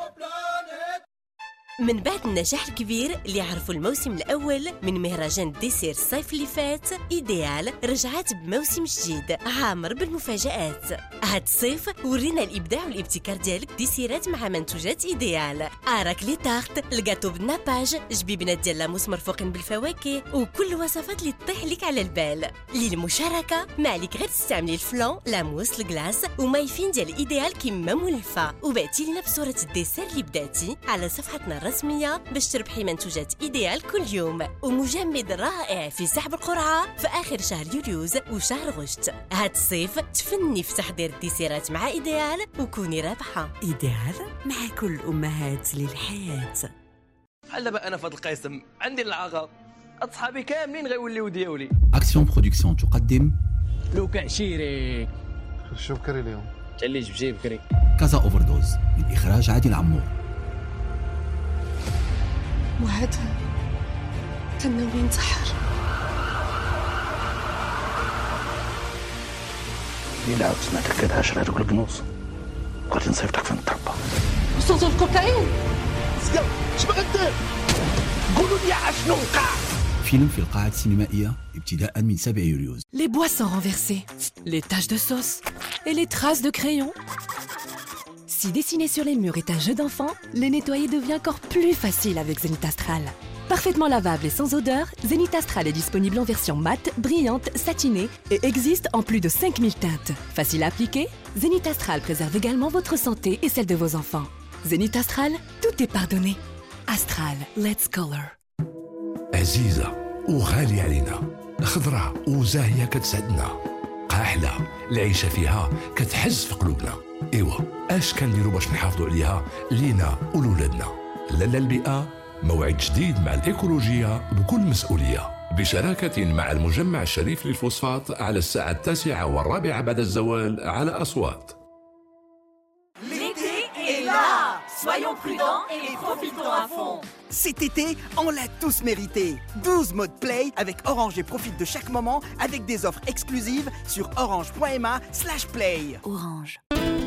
من بعد النجاح الكبير اللي عرفوا الموسم الأول من مهرجان ديسير الصيف اللي فات، إيديال رجعت بموسم جديد عامر بالمفاجآت. هاد الصيف ورينا الإبداع والابتكار ديالك ديسيرات مع منتوجات إيديال. أراك لي تارت، الجاتو بالناباج، جبيبنات ديال لاموس مرفوقين بالفواكه وكل وصفات اللي تطيح لك على البال. للمشاركة ما عليك غير تستعملي الفلون، لاموس، الكلاس ومايفين ديال إيديال كيما مولفة، وبعتي لنا بصورة الديسير اللي بداتي على صفحتنا الرسمية باش تربحي منتوجات إيديال كل يوم. ومجمد رائع في سحب القرعة في آخر شهر يوليوز وشهر غشت. هاد الصيف تفني في تحضير الديسيرات مع إيديال وكوني رابحة. إيديال مع كل أمهات للحياة. بحال دابا أنا في هاد القسم عندي العغا، أصحابي كاملين غيوليو دياولي. أكسيون برودكسيون تقدم لوكا عشيري شو بكري اليوم تالي جبجي بكري. كازا أوفردوز من إخراج عادل عمور. وهذا كان ناوي ينتحر. ليلى عاود سمعتك كتهشر هذوك الكنوز، قلت نصيفطك فين الطربة. وصلت الكوكايين. زياد اش باغي دير؟ قولوا لي اشنو وقع. فيلم في القاعة السينمائية ابتداء من سبعة يوليو. Les boissons renversées, les taches de sauce et les traces de crayon. Si dessiner sur les murs est un jeu d'enfant, les nettoyer devient encore plus facile avec Zenith Astral. Parfaitement lavable et sans odeur, Zenith Astral est disponible en version mate, brillante, satinée et existe en plus de cinq mille teintes. Facile à appliquer, Zenith Astral préserve également votre santé et celle de vos enfants. Zenith Astral, tout est pardonné. Astral, let's color. عزيزة وغالية علينا، خضرة وزاهية كتسعدنا، قاحلة العيشة فيها كتحز في قلوبنا. إيوا اش كنديروا باش نحافظوا عليها لينا ولولادنا؟ لالا البيئة موعد جديد مع الإيكولوجية بكل مسؤولية، بشراكة مع المجمع الشريف للفوسفات على الساعة التاسعة والرابعة بعد الزوال على أصوات. L'été est là. Soyons prudents et profitons à fond. Cet été, on l'a tous mérité. douze modes Play avec Orange et profite de chaque moment avec des offres exclusives sur orange.ma slash play. Orange.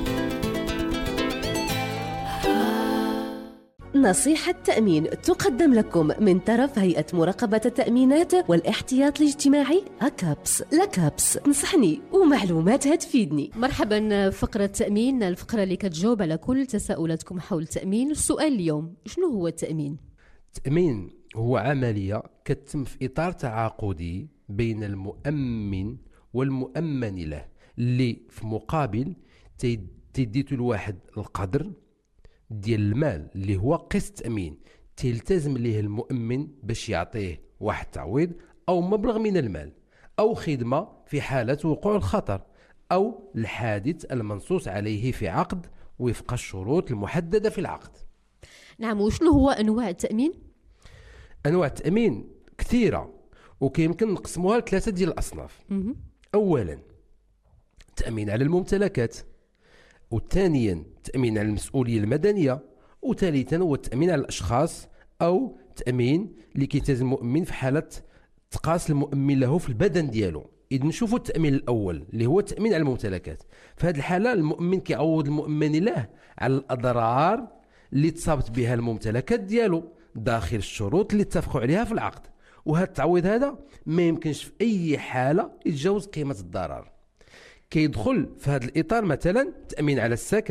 نصيحة تأمين تقدم لكم من طرف هيئة مراقبة التأمينات والاحتياط الاجتماعي أكابس. لكابس تنصحني ومعلوماتها تفيدني. مرحبا، فقرة تأمين، الفقرة اللي كتجاوب على كل تساؤلاتكم حول التأمين. السؤال اليوم، شنو هو التأمين؟ التأمين هو عملية كتتم في إطار تعاقدي بين المؤمن والمؤمن له، اللي في مقابل تديتو الواحد القدر ديال المال اللي هو قسط تأمين تلتزم ليه المؤمن باش يعطيه واحد تعويض أو مبلغ من المال أو خدمة في حالة وقوع الخطر أو الحادث المنصوص عليه في عقد وفق الشروط المحددة في العقد. نعم، وشنو هو أنواع التأمين؟ أنواع التأمين كثيرة وكيمكن نقسموها لثلاثة ديال الأصناف. أولا تأمين على الممتلكات، وثانيا تأمين على المسؤولية المدنية، وثالثا هو التأمين على الأشخاص أو تأمين اللي كيلتزم المؤمن في حالة تقاس المؤمن له في البدن ديالو. إذا نشوفوا التأمين الأول اللي هو التأمين على الممتلكات، في هذه الحالة المؤمن كيعوض المؤمن له على الأضرار اللي تصابت بها الممتلكات ديالو داخل الشروط اللي اتفقوا عليها في العقد، وهذا التعويض هذا ما يمكنش في أي حالة يتجاوز قيمة الضرر. كيدخل في هذا الإطار مثلا التأمين على السكن،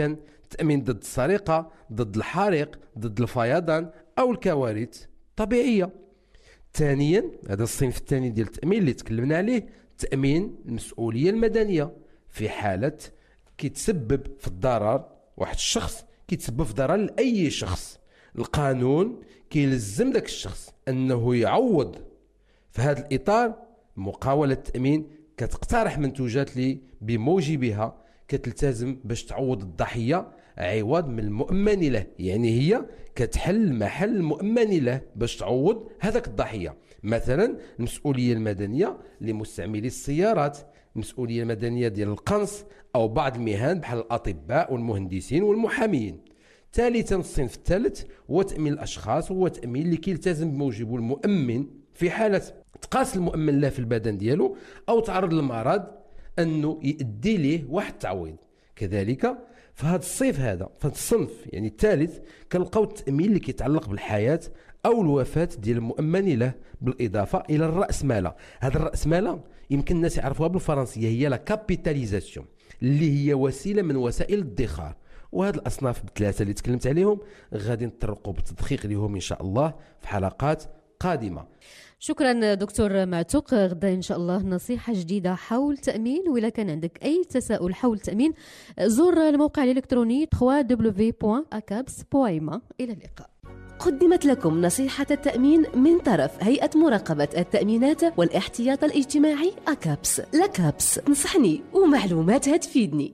تأمين ضد السرقة، ضد الحريق، ضد الفيضان أو الكوارث الطبيعية. ثانيا هذا الصنف الثاني ديال التأمين اللي تكلمنا عليه، تأمين المسؤولية المدنية. في حالة كيتسبب في الضرر واحد الشخص، كيتسبب في ضرر لأي شخص، القانون كيلزم ذاك الشخص أنه يعوض. في هذا الإطار مقاولة التأمين كتقترح منتوجات اللي بموجبها كتلتزم باش تعوض الضحية عوض من المؤمن له، يعني هي كتحل محل المؤمن له باش تعوض هذاك الضحية. مثلا المسؤولية المدنية لمستعملي السيارات، المسؤولية المدنية ديال القنص أو بعض المهن بحال الأطباء والمهندسين والمحامين. ثالثا الصنف الثالث هو تأمين الأشخاص، هو تأمين اللي كيلتزم بموجبه المؤمن في حالة تقاس المؤمن له في البدن ديالو أو تعرض للمرض أنه يؤدي ليه واحد التعويض. كذلك في هذا الصيف هذا في هذا الصنف يعني الثالث كنلقاو التأمين اللي كيتعلق بالحياة أو الوفاة ديال المؤمن له، بالإضافة إلى الرأسمالة. هذا الرأسمالة يمكن الناس يعرفوها بالفرنسية، هي لا كابيتاليزاسيون اللي هي وسيلة من وسائل الادخار. وهذه الأصناف الثلاثة اللي تكلمت عليهم غادي نطرقوا بالتدقيق لهم إن شاء الله في حلقات قادمة. شكرا دكتور معتوق. غدا إن شاء الله نصيحة جديدة حول التأمين، وإذا كان عندك أي تساؤل حول التأمين زور الموقع الإلكتروني دبليو دبليو دبليو دوت أكابس دوت إم. إلى اللقاء. قدمت لكم نصيحة التأمين من طرف هيئة مراقبة التأمينات والاحتياط الاجتماعي أكابس. لكابس نصحني ومعلوماتها تفيدني.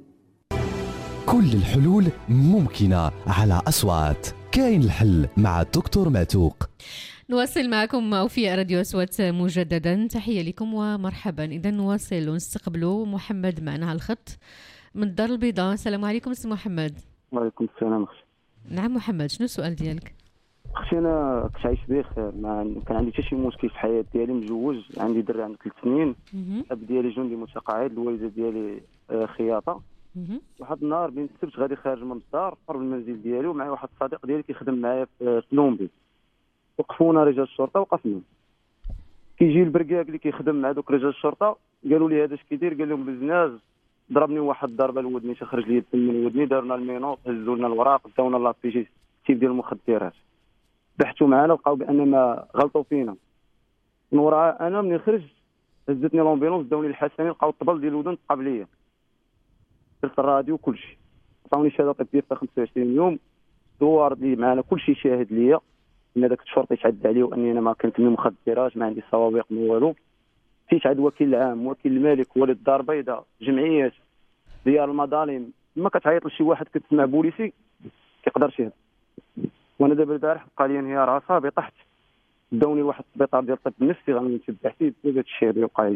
كل الحلول ممكنة على أصوات. كاين الحل مع الدكتور معتوق. نواصل معكم في راديو أصوات مجددا. تحية لكم ومرحبا. إذا نواصل ونستقبلوا محمد معنا على الخط من الدار البيضاء. السلام عليكم سي محمد. وعليكم السلام اختي. نعم محمد، شنو السؤال ديالك؟ اختي انا كنت عايش بخير، ما كان عندي حتى شي مشكل في الحياه ديالي، متزوج، عندي دري عنده ثلاث سنين، الاب ديالي جندي متقاعد، الوالده ديالي خياطه. واحد النهار بين السبت غادي خارج من الدار قرب المنزل ديالي ومعي واحد الصديق ديالي كيخدم معايا في لومبي. وقفونا رجال الشرطه وقفنا، كيجي البرقاق اللي كيخدم مع دوك رجال الشرطه قالوا لي هذا اش كيدير؟ قال لهم بزناز، ضربني واحد الضربه لودني تخرج لي الدم من ودني، دارنا المينوط، هزوا لنا الوراق، داونا لابيجي تيب ديال المخدرات، بحثوا معنا لقاو بان ما غلطوا فينا. من وراء انا ملي خرجت هزتني لومبيلونس، داوني الحسنين، لقاو الطبل ديال الودن قبليه، درت الراديو كلشي، عطاوني شهاده طبيه في خمسة وعشرين يوم، دوار لي معنا كلشي شاهد ليا ان داك الشرطي تعدى عليه واني انا ما كنتمي مخدرات، ما عندي سوابق ما والو. مشيت عند وكيل العام، وكيل الملك، والد الدار البيضاء، جمعيات ديال المظالم، ما كتعيط لشي واحد كتسمع بوليسي كيقدر يهضر. وانا دابا البارح بقى لي انهيار عصبي، طحت، داوني لواحد السبيطار ديال الطب النفسي غنتبع فيه بسبب هذا الشيء اللي وقع لي.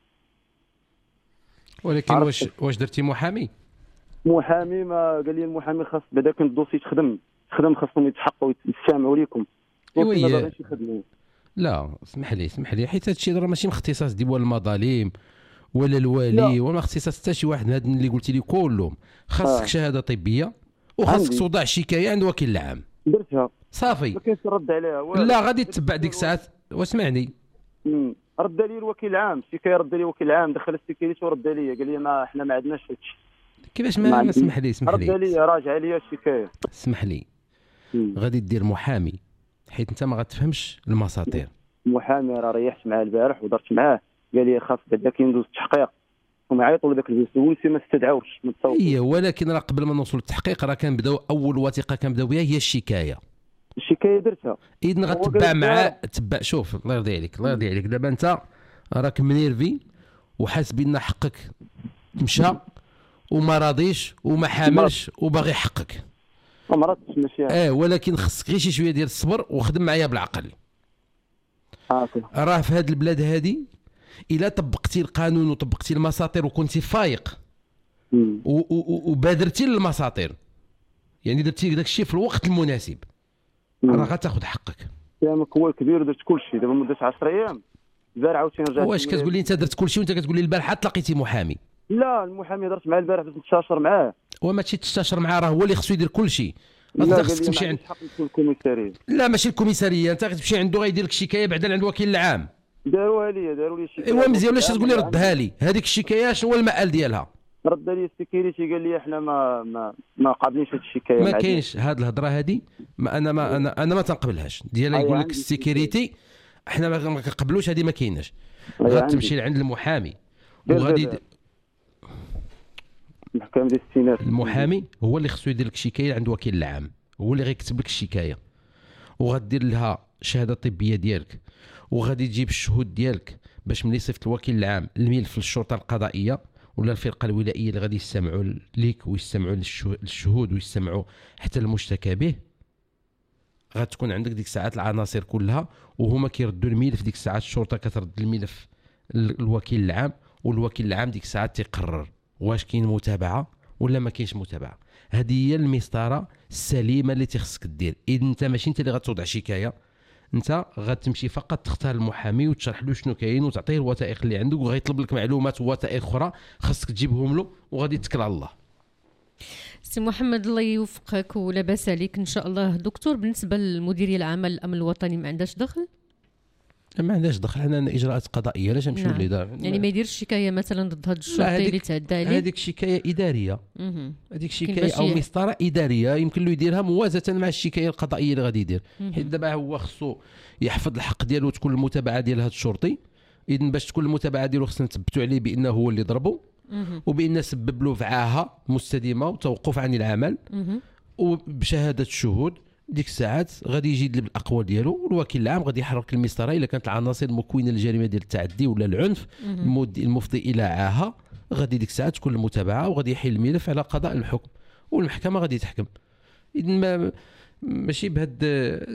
ولكن واش واش درتي محامي؟ محامي ما قال لي المحامي خاص بعدا كنت الدوسي تخدم تخدم خاصهم يتحققوا يتسامعوا لكم. ما باغيش يخدموا. لا اسمح لي اسمح لي حيت هذا الشيء راه ماشي اختصاص ديال المظالم ولا الوالي ولا اختصاص حتى شي واحد من هاد اللي قلتي لي كلهم. خاصك آه. شهاده طبيه وخاصك توضع شكايه عند وكيل العام. درتها صافي، ما كاينش رد عليها. لا غادي تتبع ديك الساعات. واسمعني، رد لي الوكيل العام الشكايه، رد لي الوكيل العام، دخل السكيريتي ورد لي قال لي ما احنا ما عندناش هادشي. كيفاش ما اسمح لي اسمح لي رد لي راجع لي الشكايه. اسمح لي غادي دير محامي حيت انت ما غتفهمش المساطير. المحامي راه ريحت معاه البارح ودرت معاه، قال لي خاص بعدا كيندوز التحقيق وما عيطوا لذاك البوليسي ما استدعاوش ما تصاوبش. اي ولكن راه قبل ما نوصل للتحقيق راه كنبداو اول وثيقه كنبداو بها هي الشكايه. الشكايه درتها اذا غتبع معاه تبع. شوف الله يرضي عليك الله يرضي عليك، دابا انت راك منيرفي وحاس بان حقك مشى وما راضيش وما حاملش وباغي حقك. ما رضتش ماشي اه ولكن خصك غير شي شويه ديال الصبر وخدم معايا بالعقل. اه راه في هذه البلاد هذه الا طبقتي القانون وطبقتي المساطير وكنتي فايق وبادرتي للمساطير، يعني درتي داك الشيء في الوقت المناسب، راه غتاخذ حقك. كلامك هو كبير، درت كل شيء دابا مده عشرة ايام زار عاوتاني رجعت. واش كتقول لي انت درت كل شيء وانت كتقول لي البارحه تلاقيتي محامي؟ لا المحامي درت معاه البارح باش نتشاشر معاه. وما تمشي تستشر معاه، راه هو اللي خصو يدير كل شيء. انت خصك تمشي عند الكوميساريه. لا ماشي الكوميساريه، انت غتمشي عنده غيدير لك الشكايه بعدا عند وكيل العام. داروها لي داروا لي الشكايه. ايوا مزيان، علاش تقول لي ردها لي؟ هذيك الشكايه شنو هو المآل ديالها؟ رد لي السيكيوريتي قال لي احنا ما ما ما قابلينش هذه الشكايه. ما كاينش هاد الهضره هذه، ما انا ما انا انا ما تنقبلهاش ديالها. يقول لك السيكيوريتي احنا ما كنقبلوش، هذه ما كايناش. غتمشي لعند المحامي وغادي المحكمه ديال الستينات. المحامي هو اللي خصو يدير لك شكايه عند وكيل العام، هو اللي غيكتب لك الشكايه، وغدير لها شهاده طبيه ديالك، وغادي تجيب الشهود ديالك باش ملي صيفط الوكيل العام الملف للشرطه القضائيه ولا الفرقه الولائيه اللي غادي يستمعوا ليك ويستمعوا للشهود ويستمعوا حتى المشتكى به، غتكون عندك ديك الساعات العناصر كلها، وهما كيردوا الملف ديك الساعات. الشرطه كترد الملف للوكيل العام، والوكيل العام ديك الساعات تيقرر واش كاين متابعه ولا ما كاينش متابعه. هذه هي المسطره السليمه اللي تخصك دير. اذا انت ماشي انت اللي غتوضع شكايه، انت غتمشي فقط تختار المحامي وتشرح له شنو كاين وتعطيه الوثائق اللي عندك، وغيطلب لك معلومات ووثائق اخرى خاصك تجيبهم له، وغادي تتكل على الله. سي محمد الله يوفقك ولاباس عليك ان شاء الله. دكتور، بالنسبه للمديريه العامه للامن الوطني ما عندهاش دخل؟ ما عندهاش دخل، حنا اجراءات قضائيه علاش نمشيو نعم. للاداره. يعني ما يديرش شكايه مثلا ضد هذا الشرطي اللي تعدى عليه؟ هذيك شكايه اداريه، هذيك شكايه او مسطره اداريه يمكن له يديرها موازاه مع الشكايه القضائيه اللي غادي يدير. حيت دابا هو خصو يحفظ الحق ديالو وتكون المتابعه ديال هذا الشرطي. اذا باش تكون المتابعه ديالو خصنا نثبتوا عليه بانه هو اللي ضربه، وبان سبب له فعاهه مستديمه وتوقف عن العمل، وبشهاده الشهود. ديك الساعات غادي يجي يدلب الاقوال ديالو، والوكيل العام غادي يحرك المسطره الا كانت العناصر المكونه للجريمه ديال التعدي ولا العنف المفضي الى عاهه. غادي ديك الساعات تكون المتابعه وغادي يحيل الملف على قضاء الحكم، والمحكمه غادي تحكم. اذا ما ماشي بهاد،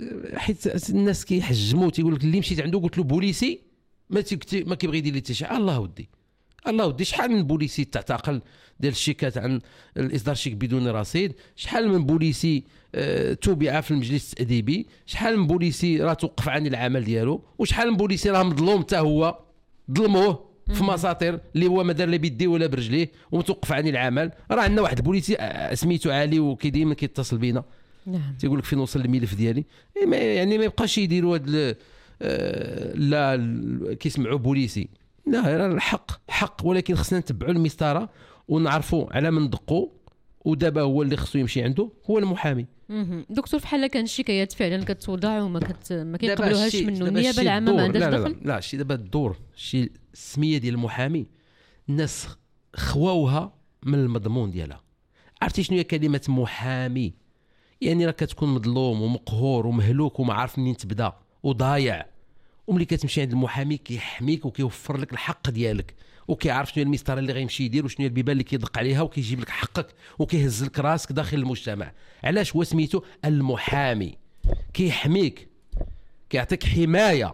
حيت الناس كيحجموا تيقول لك اللي مشيت عنده قلت له بوليسي ما ما كيبغي يدير لي حتى شي. الله ودي الله ودي شحال من بوليسي تعتقل ديال الشيكات عن الاصدار شيك بدون رصيد، شحال من بوليسي أه توبع في المجلس التاديبي، شحال من بوليسي راه توقف عن العمل ديالو، وشحال من بوليسي راه مظلوم حتى هو ظلموه في مساطر اللي هو ما دار لا بيديه ولا برجليه ومتوقف عن العمل. راه عندنا واحد البوليسي سميتو علي وكي ديما كيتصل بينا، نعم، تيقول لك فين وصل الملف ديالي. يعني ما يبقاش يديروا هاد أه لا كيسمعوا بوليسي، لا الحق حق، ولكن خصنا نتبعوا المسطره ونعرفوا على من ندقوا. ودابا هو اللي خصو يمشي عنده هو المحامي. دكتور، فحال كان الشكايات فعلا كتوضع وما كت ما كيقبلوهاش منه النيابه العامه ما عندهاش دخل؟ لا لا شي دابا الدور شي السميه ديال المحامي الناس خواوها من المضمون ديالها. عرفتي شنو هي كلمه محامي؟ يعني راه كتكون مظلوم ومقهور ومهلوك وما عارف منين تبدا وضايع، وملي كتمشي عند المحامي كيحميك وكيوفر لك الحق ديالك، وكيعرف شنو هي المسطره اللي غيمشي يدير وشنو هي البيبان اللي كيدق عليها، وكيجيب لك حقك وكيهز لك راسك داخل المجتمع. علاش هو سميتو المحامي؟ كيحميك، كيعطيك حمايه.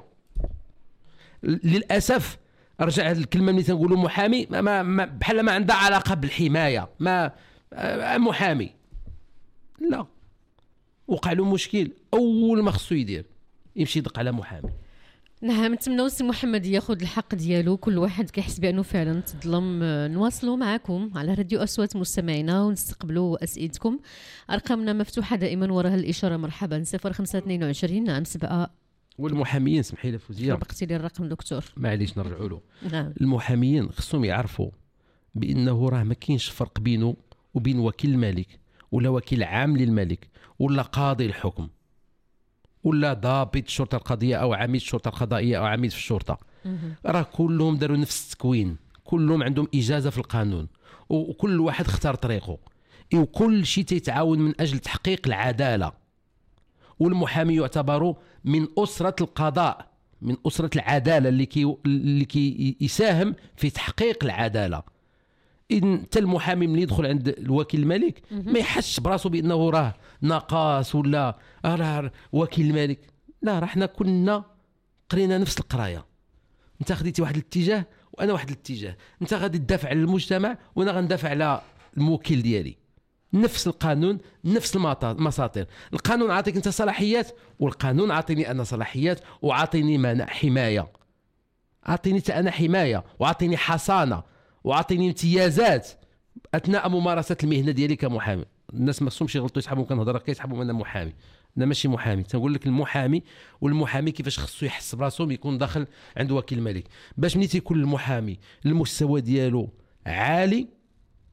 للاسف رجع هذه الكلمه اللي تنقولوا محامي ما ما بحال ما عندها علاقه بالحمايه. ما محامي لا، وقع له مشكل اول ما خصو يدير يمشي يدق على محامي. نعم، نتمنوا سي محمد ياخذ الحق ديالو. كل واحد كيحس بانه فعلا تظلم. نواصلوا معكم على راديو اصوات مستمعينا ونستقبلوا اسئلتكم. ارقامنا مفتوحه دائما وراها الاشاره مرحبا صفر خمسة اثنين وعشرين نعم سبعة. والمحاميين اسمحي لي فوزيه سبقتي لي الرقم دكتور، معليش نرجعوا له. نعم. المحاميين خصهم يعرفوا بانه راه ما كاينش فرق بينه وبين وكيل الملك ولا وكيل عام للملك ولا قاضي الحكم ولا ضابط الشرطه القضائيه او عميد الشرطه القضائيه او عميد في الشرطه. راه كلهم داروا نفس التكوين، كلهم عندهم اجازه في القانون، وكل واحد اختار طريقه، وكل شيء تيتعاون من اجل تحقيق العداله. والمحامي يعتبر من اسره القضاء، من اسره العداله اللي كي اللي كي يساهم في تحقيق العداله. إذن حتى المحامي ملي يدخل عند الوكيل الملك ما يحسش براسو بانه راه ناقص ولا راه وكيل الملك. لا، راه حنا كلنا قرينا نفس القرايه. انت خديتي واحد الاتجاه وانا واحد الاتجاه، انت غادي تدافع على المجتمع وانا غندافع على الموكل ديالي. نفس القانون، نفس المساطر. القانون عاطيك انت صلاحيات والقانون عاطيني انا صلاحيات وعاطيني منع حمايه. عاطيني حتى انا حمايه وعاطيني حصانه وعطيني امتيازات اثناء ممارسه المهنه ديالي كمحامي. الناس ما خصهمش يغلطوا يسحبوا كنهضر كيسحبوا انا محامي. انا ماشي محامي. تنقول لك المحامي والمحامي كيفاش خصو يحس براسو يكون داخل عند وكيل الملك باش ملي تيكون المحامي المستوى ديالو عالي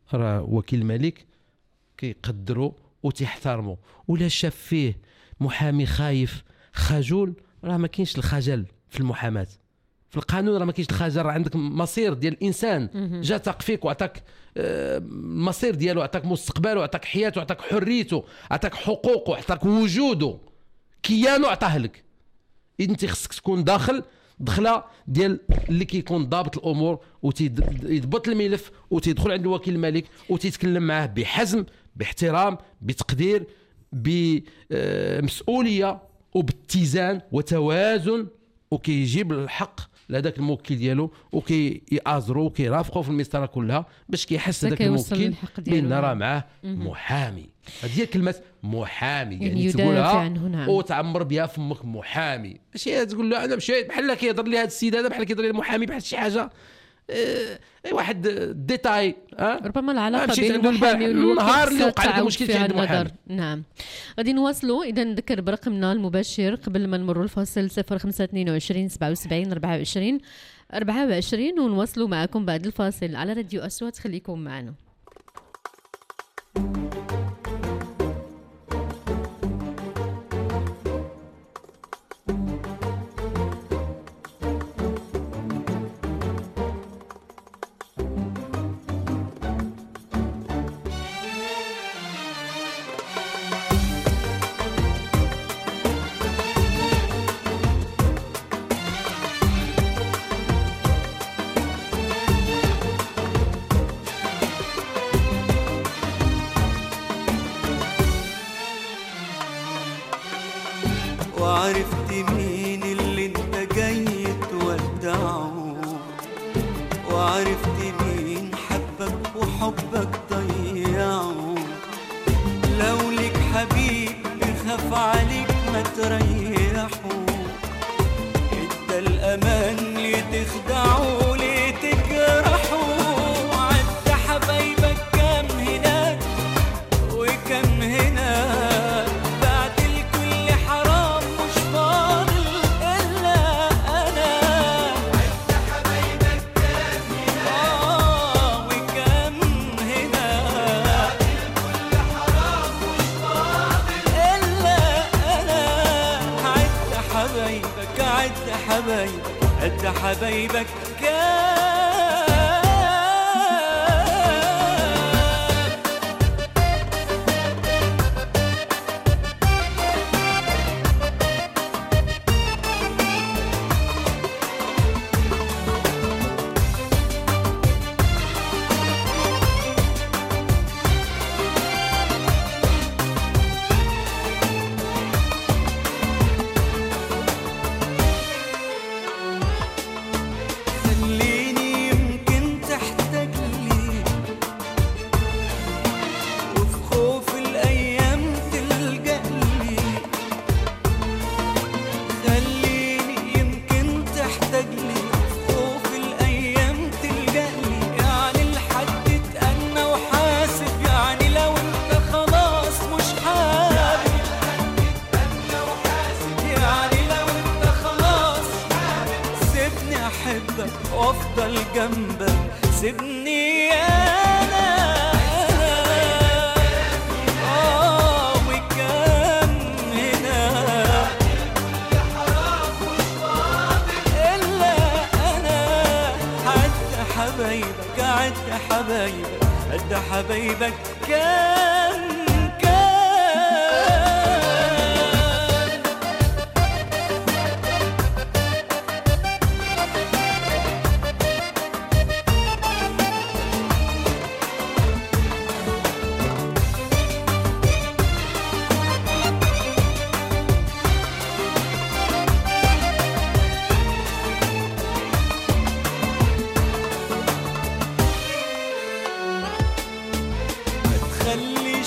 راه وكيل الملك كيقدروا وتحترموا، ولا شاف فيه محامي خايف خجول راه ما كاينش الخجل في المحاماه. في القانون راه ما كاينش الخجل، راه عندك مصير ديال الانسان جا تق فيك وعطاك المصير ديالو، عطاك مستقبله، عطاك حياته، عطاك حريته، عطاك حقوقه، عطاك وجوده، كيانو عطاه لك. انت خصك تكون داخل دخله ديال اللي كيكون ضابط الامور وتيضبط الملف وتيدخل عند وكيل الملك وتيتكلم معاه بحزم، باحترام، بتقدير، بمسؤوليه وباتزان وتوازن، وكيجيب الحق لهذاك الموكل ديالو وكيأزرو وكيرافقوا في المسطره كلها باش كيحس هذاك الموكل بان راه معاه محامي. هذه هي كلمه محامي، يعني, يعني تقولها نعم. وتعمر بها فمك محامي، ماشي تقول له انا مشيت بحال كيهضر لي هذا السيد هذا بحال كيهضر لي المحامي بحال شي حاجه اه واحد ديتاي. اه ربما العلاقه بين المحامي والنهار اللي وقع لك المشكل في عند المحامي. نعم غادي نواصلوا. اذا نذكر برقمنا المباشر قبل ما نمروا الفاصل صفر خمسة اثنين وعشرين سبعة وسبعين أربعة وعشرين أربعة وعشرين، ونواصلوا معكم بعد الفاصل على راديو أصوات. خليكم معنا. وعرفت مين اللي انت جاي تودعه، وعرفت مين حبك وحبك ضيعه. لو لك حبيب يخاف عليك ما تريحه، ادى الامان ليه تخدعه ليه تجرحه. عد حبايبك كام هناك وكم هناك، بعد الكل حرام مش فاضل الا انا. عد حبايبك كام هناك اه وكم هناك، بعد الكل حرام مش فاضل الا انا. عد حبايبك عد حبايبك عد حبايبك كام. خليني يمكن تحتاج لي، وفي خوف الأيام تلجأ لي. خليني يمكن تحتاج لي، وفي خوف الأيام تلجأ لي. يعني الحد اتأنى وحاسب، يعني لو انت خلاص مش حابب. يعني لو انت خلاص سيبني احبك وافضل جنبك، سيبني انا اه وكم هنا الا انا. عد حبايبك عد حبايبك عد حبايبك كم كم. تخلي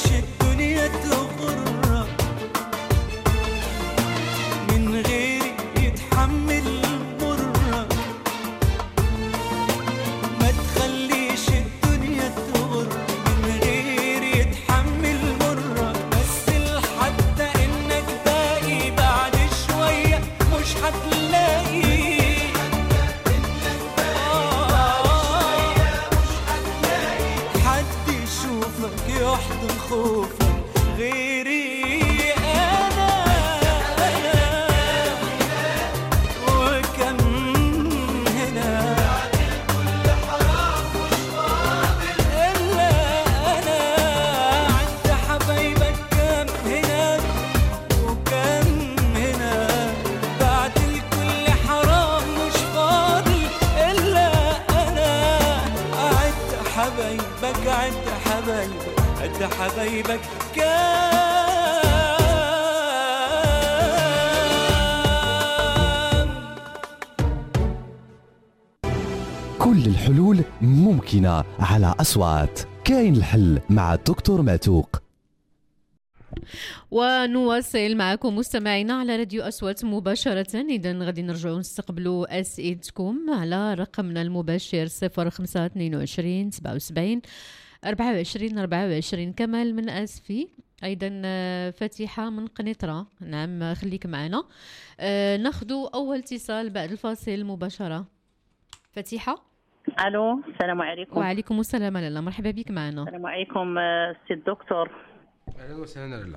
يحضن خوفي غيري أنا وكم هنا كل حرام مش فاضل إلا أنا عند حبايبك كم هنا وكم هنا بعد الكل حرام مش فاضل إلا أنا عد حبايبك عد حبايبك عد حبايبك كم كل الحلول ممكنة على أصوات. كاين الحل مع الدكتور معتوق. ونواصل معكم مستمعينا على راديو أصوات مباشرة. إذا غادي نرجعوا نستقبلوا أسئلتكم على رقمنا المباشر صفر خمسة اثنين وعشرين سبعة وسبعين أربعة وعشرين أربعة وعشرين. كمال من أسفي، أيضا فاتحة من قنيطرة. نعم خليك معنا. أه ناخذ أول اتصال بعد الفاصل مباشرة. فاتحة. الو السلام عليكم. وعليكم السلام لاله، مرحبا بك معنا. السلام عليكم سي الدكتور. اهلا وسهلا لاله.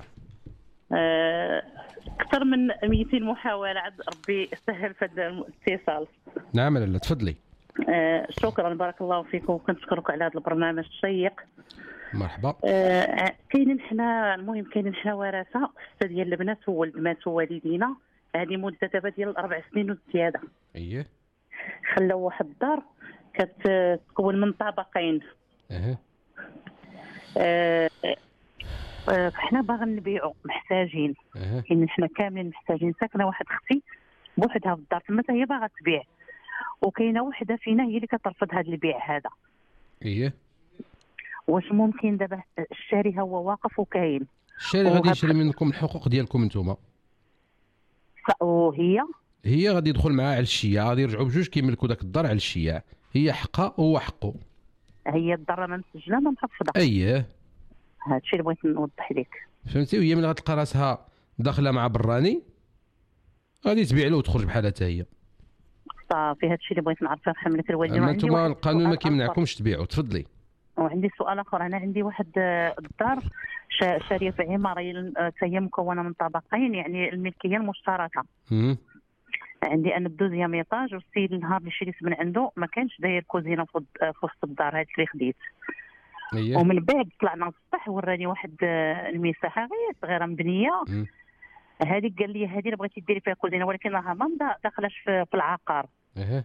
اكثر من مئتين محاوله عاد ربي يسهل في هذا الاتصال. نعم لاله تفضلي. أه شكرا بارك الله فيكم وكنشكرك على هذا البرنامج الشيق. مرحبا. أه كاينين حنا المهم كاينين حنا ورثه سته ديال البنات وولد ماتوا والدينا هذه مده دابا ديال اربع سنين وزياده. اييه. خلاو واحد الدار كتكون من طابقين. اها. أه أه حنا باغيين نبيعوا محتاجين. اها. كاين حنا كاملين محتاجين. ساكنه واحد اختي بوحدها في الدار تما هي باغا تبيع وكاينه وحده فينا هي اللي كترفض هذا البيع هذا. اييه. واش ممكن دابا الشاري هو واقف وكاين الشاري غادي يشري منكم الحقوق ديالكم نتوما وهي هي غادي يدخل معها على الشياع، غادي يرجعوا بجوج كيملكوا داك الدار على الشياع. هي حقها وهو حقه. هي الدار ما مسجله ما محفظه. اييه هذا الشيء اللي بغيت نوضح لك فهمتي. وهي ملي غتلقى راسها داخله مع براني غادي تبيع له وتخرج بحالها حتى هي. صافي هذا الشيء اللي بغيت نعرف نفهم لك الوالدين. اما نتوما القانون ما كيمنعكمش تبيعوا. تفضلي. وعندي سؤال اخر. انا عندي واحد الدار شاريه في عماره هي مكونه من طابقين يعني الملكيه المشتركه. امم عندي انا الدوزيام ايطاج والسيد النهار اللي شريت من عنده ما كانش داير كوزينه في وسط الدار هذيك اللي خديت. أيه. ومن بعد طلعنا للسطح وراني واحد المساحه غير صغيره مبنيه. هذيك قال لي هذه اللي بغيتي ديري فيها كوزينه ولكن راها ما داخلاش في العقار. اها.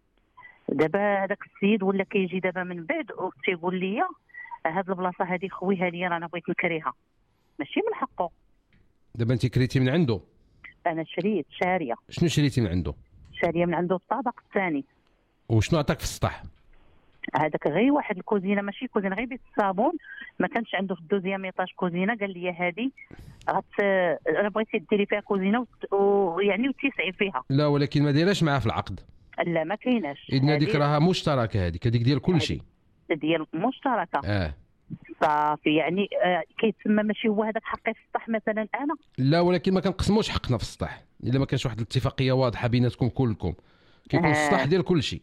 دابا هذاك السيد ولا كيجي دابا من بعد وتيقول لي هاد البلاصه هذه خويها لي رانا بغيت نكريها ماشي من حقه. دابا انت كريتي من عنده؟ انا شريت شاريه. شنو شريتي من عنده؟ شاريه من عنده الطابق الثاني. وشنو عطاك في السطح؟ هذاك غير واحد الكوزينه ماشي كوزينه غير بيت الصابون ما كانش عنده في الدوزيام ايطاج كوزينه. قال لي هذه غت انا بغيتي ديري فيها كوزينه ويعني وتسعي فيها. لا ولكن ما دايراش معاه في العقد. لا ما كايناش. اذن هذيك راها مشتركه. هذيك هذيك ديال كل شيء. ديال مشتركه. اه صافي يعني آه كيتسمى ماشي هو هذاك حقي في السطح مثلا انا. لا ولكن ما كنقسموش حقنا في السطح الا ما كانش واحد الاتفاقيه واضحه بيناتكم كلكم. كيكون آه. السطح ديال كل شيء.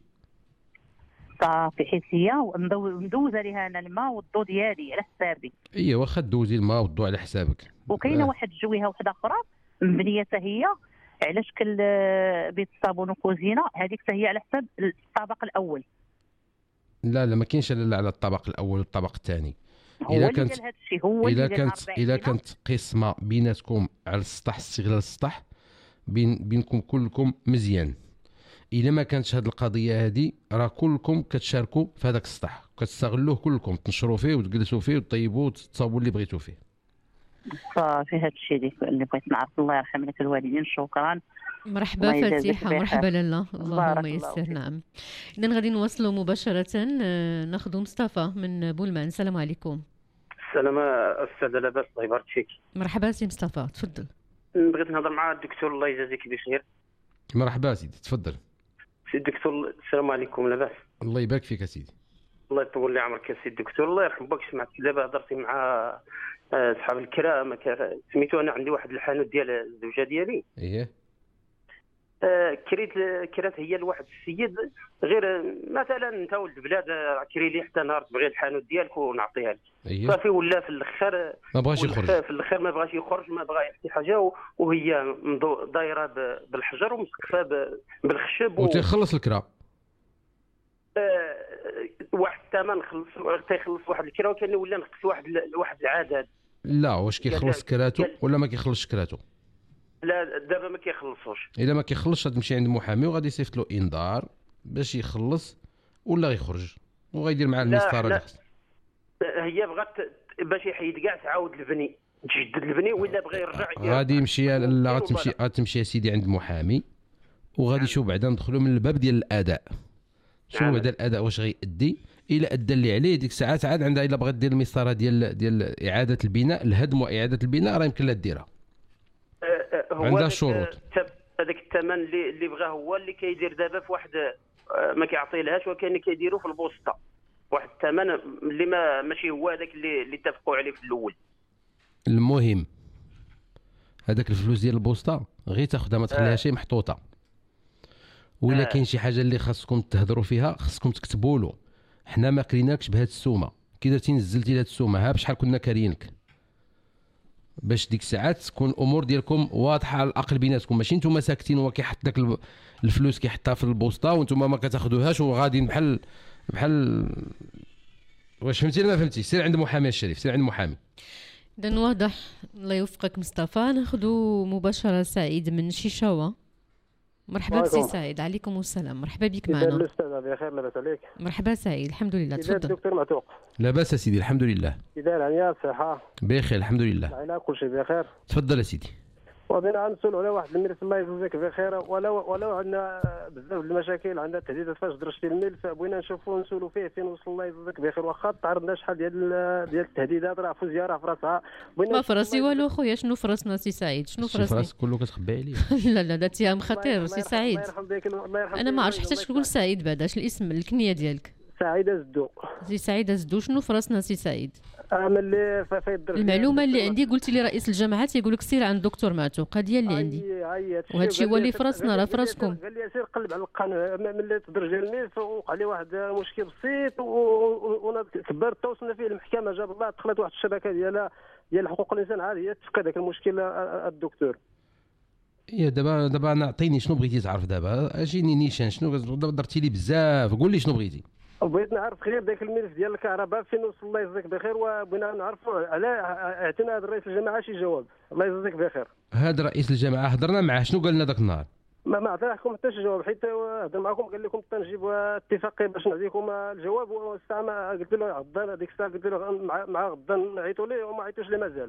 صافي حيت هي مدوزه ليها انا الماء والضو ديالي على حسابي. ايوا واخا دوزي الماء والضو على حسابك. وكاينه آه. واحد الجويهه واحده اخرى مبنيه حتى هي على شكل بيت الصابون وكوزينه. هذيك حتى هي على حساب الطابق الاول. لا لا ما كاينش لا على الطابق الاول والطابق الثاني. اذا كانت هو اذا كانت اذا كانت قسمه بيناتكم على السطح استغلال السطح بين بينكم كلكم مزيان. الا ما كانتش هذه القضيه هذه راه كلكم كتشاركوا في هذاك السطح كتستغلوه كلكم تنشروا فيه وتجلسوا فيه وتطيبوا وتصاوبوا اللي بغيتوا فيه. صافي هذا الشيء اللي بغيت نعرف. الله يرحم لك الوالدين. شكرا. مرحبا فاتحه. مرحبا لاله. اللهم يسر. نعم اذا غادي نواصلوا مباشره. ناخذ مصطفى من بولمان. السلام عليكم. السلام استاذه لاباس الله يبارك فيك. مرحبا سي مصطفى تفضل. بغيت نهضر مع الدكتور الله يجازيك بخير. مرحبا سيدي تفضل. سي الدكتور السلام عليكم. لاباس؟ الله يبارك فيك يا سيدي. الله يطول لي عمرك يا سي الدكتور. الله يرحم بك. سمعت دابا هضرتي مع اصحاب الكرام سميتو. انا عندي واحد الحانوت ديال الزوجه ديالي. ايه آه، كريت كرات هي لواحد السيد غير مثلا انت ولد بلاد آه، كري لي حتى نهار تبغي الحانوت ديالك ونعطيها لك. أيه. صافي ولا في الاخر ما بغاش ولا يخرج. في الاخر ما بغاش يخرج، ما بغا يحكي حاجه و- وهي مضو- دايره ب- بالحجر ومسقفه ب- بالخشب و... وتيخلص الكرا. آه، واحد الثمن خلص تيخلص واحد الكرا، وكان ولا نقص واحد ال- واحد العدد. لا واش كيخلص كراتو ولا ما كيخلصش كراتو؟ لا دابا ما كيخلصوش. الا ما كيخلصش غتمشي عند محامي وغادي يصيفط له انذار باش يخلص ولا غيخرج وغيدير معاه لا، المسطره اللي لا. خص. هي بغات باش يحيد كاع تعاود البني، تجدد البني، ولا بغى يرجع غادي يمشي لا غتمشي غتمشي يا سيدي عند محامي وغادي يشوف بعدا ندخلوا من الباب ديال الاداء. شوف بعدا الاداء واش غيأدي، الا ادى اللي عليه ديك الساعات عاد عندها، الا بغات دير المسطره ديال ديال اعاده البناء، الهدم واعاده البناء راه يمكن لها ديرها. آه، آه، هو عندها داك- شروط. الت- هذاك الثمن اللي اللي بغاه هو اللي كيدير دابا في واحد آه، ما كيعطيلهاش، وكان كيديروا في البوسطه واحد الثمن اللي ما ماشي هو هذاك اللي اللي اتفقوا عليه في الاول. المهم هذاك الفلوس ديال البوسطه غير تاخذها ما تخليها آه. شي محطوطه. ولا آه. كاين شي حاجه اللي خاصكم تهضروا فيها خاصكم تكتبوا له، حنا ما كريناكش بهاد السومه، كي درتي نزلتي لهاد السومه ها بشحال كنا كارينك، باش ديك الساعات تكون الامور ديالكم واضحه على الاقل بيناتكم، ماشي نتوما ساكتين هو كيحط داك الب- الفلوس كيحطها في البوسطه وانتم ما كتاخذوهاش وغاديين بحال بحال واش فهمتي ولا ما فهمتي؟ سير عند محامي الشريف، سير عند محامي. إذن واضح. الله يوفقك مصطفى. ناخذ مباشرة سعيد من شيشاوة. مرحبا بسي وعليكم. سعيد. عليكم السلام، مرحبا بك إذا معنا. الأستاذ بخير لاباس عليك؟ مرحبا سعيد، الحمد لله، إذا تفضل. الدكتور معتوق لاباس يا سيدي الحمد لله. إذا العنيا الصحة بخير الحمد لله. العائلة كل شيء بخير. تفضل يا سيدي. وبينا نسولوا على واحد الملف الله يجزيك بخير، ولو ولو عندنا بزاف المشاكل، عندنا تهديدات فاش درجتي الملف، بغينا نشوفوا نسولوا فيه فين وصل الله يجزيك بخير، واخا تعرضنا شحال ديال ديال التهديدات راه في زياره في راسها. ما فراسي والو خويا، شنو فرسنا سي سعيد؟ شنو شي فراس فرسني؟ كله كتخبي عليه. لا لا لا اتهام خطير سي سعيد. الله يرحم بك الله يرحم انا بك ما عرفتش حتى الله شكون سعيد بعدا، اش الاسم الكنيه ديالك؟ سعيدة زدو. سي سعيد زدو. شنو فرسنا سي سعيد؟ من اللي في الدرجه المعلومه اللي عندي قلت لي رئيس الجامعه تيقول لك سير عند الدكتور معتوق، هذه هي اللي عندي. وهذا الشيء هو اللي فرسنا، راه فراسكم. قال لي سير قلب على القانون من اللي تدرج الملف، وقع لي واحد مشكل بسيط وانا كبرت وصلنا فيه المحكمه، جاب الله دخلت واحد الشبكه ديال ديال حقوق الانسان عاد هي تفك هذاك المشكل الدكتور. يا دابا دابا انا عطيني شنو بغيتي تعرف دابا، اجيني نيشان شنو دابا درتي لي بزاف، قول لي شنو بغيتي. بغيت نعرف غير ذاك الملف ديال الكهرباء فين وصل الله يجزيك بخير، وبغينا نعرفوا على اعتنا هذا رئيس الجامعه شي جواب. الله يجزيك بخير. هذا رئيس الجامعه هضرنا معاه شنو قال لنا ذاك النهار؟ ما ما عطاكم حتى شي جواب، حيت هضر معكم قال لكم حتى نجيب اتفاقيه باش نعطيكم الجواب، والساعه ما قلت له غدا هذيك الساعه قلت له مع, مع غدا نعيطوا ليه وما عيطوش ليه مازال.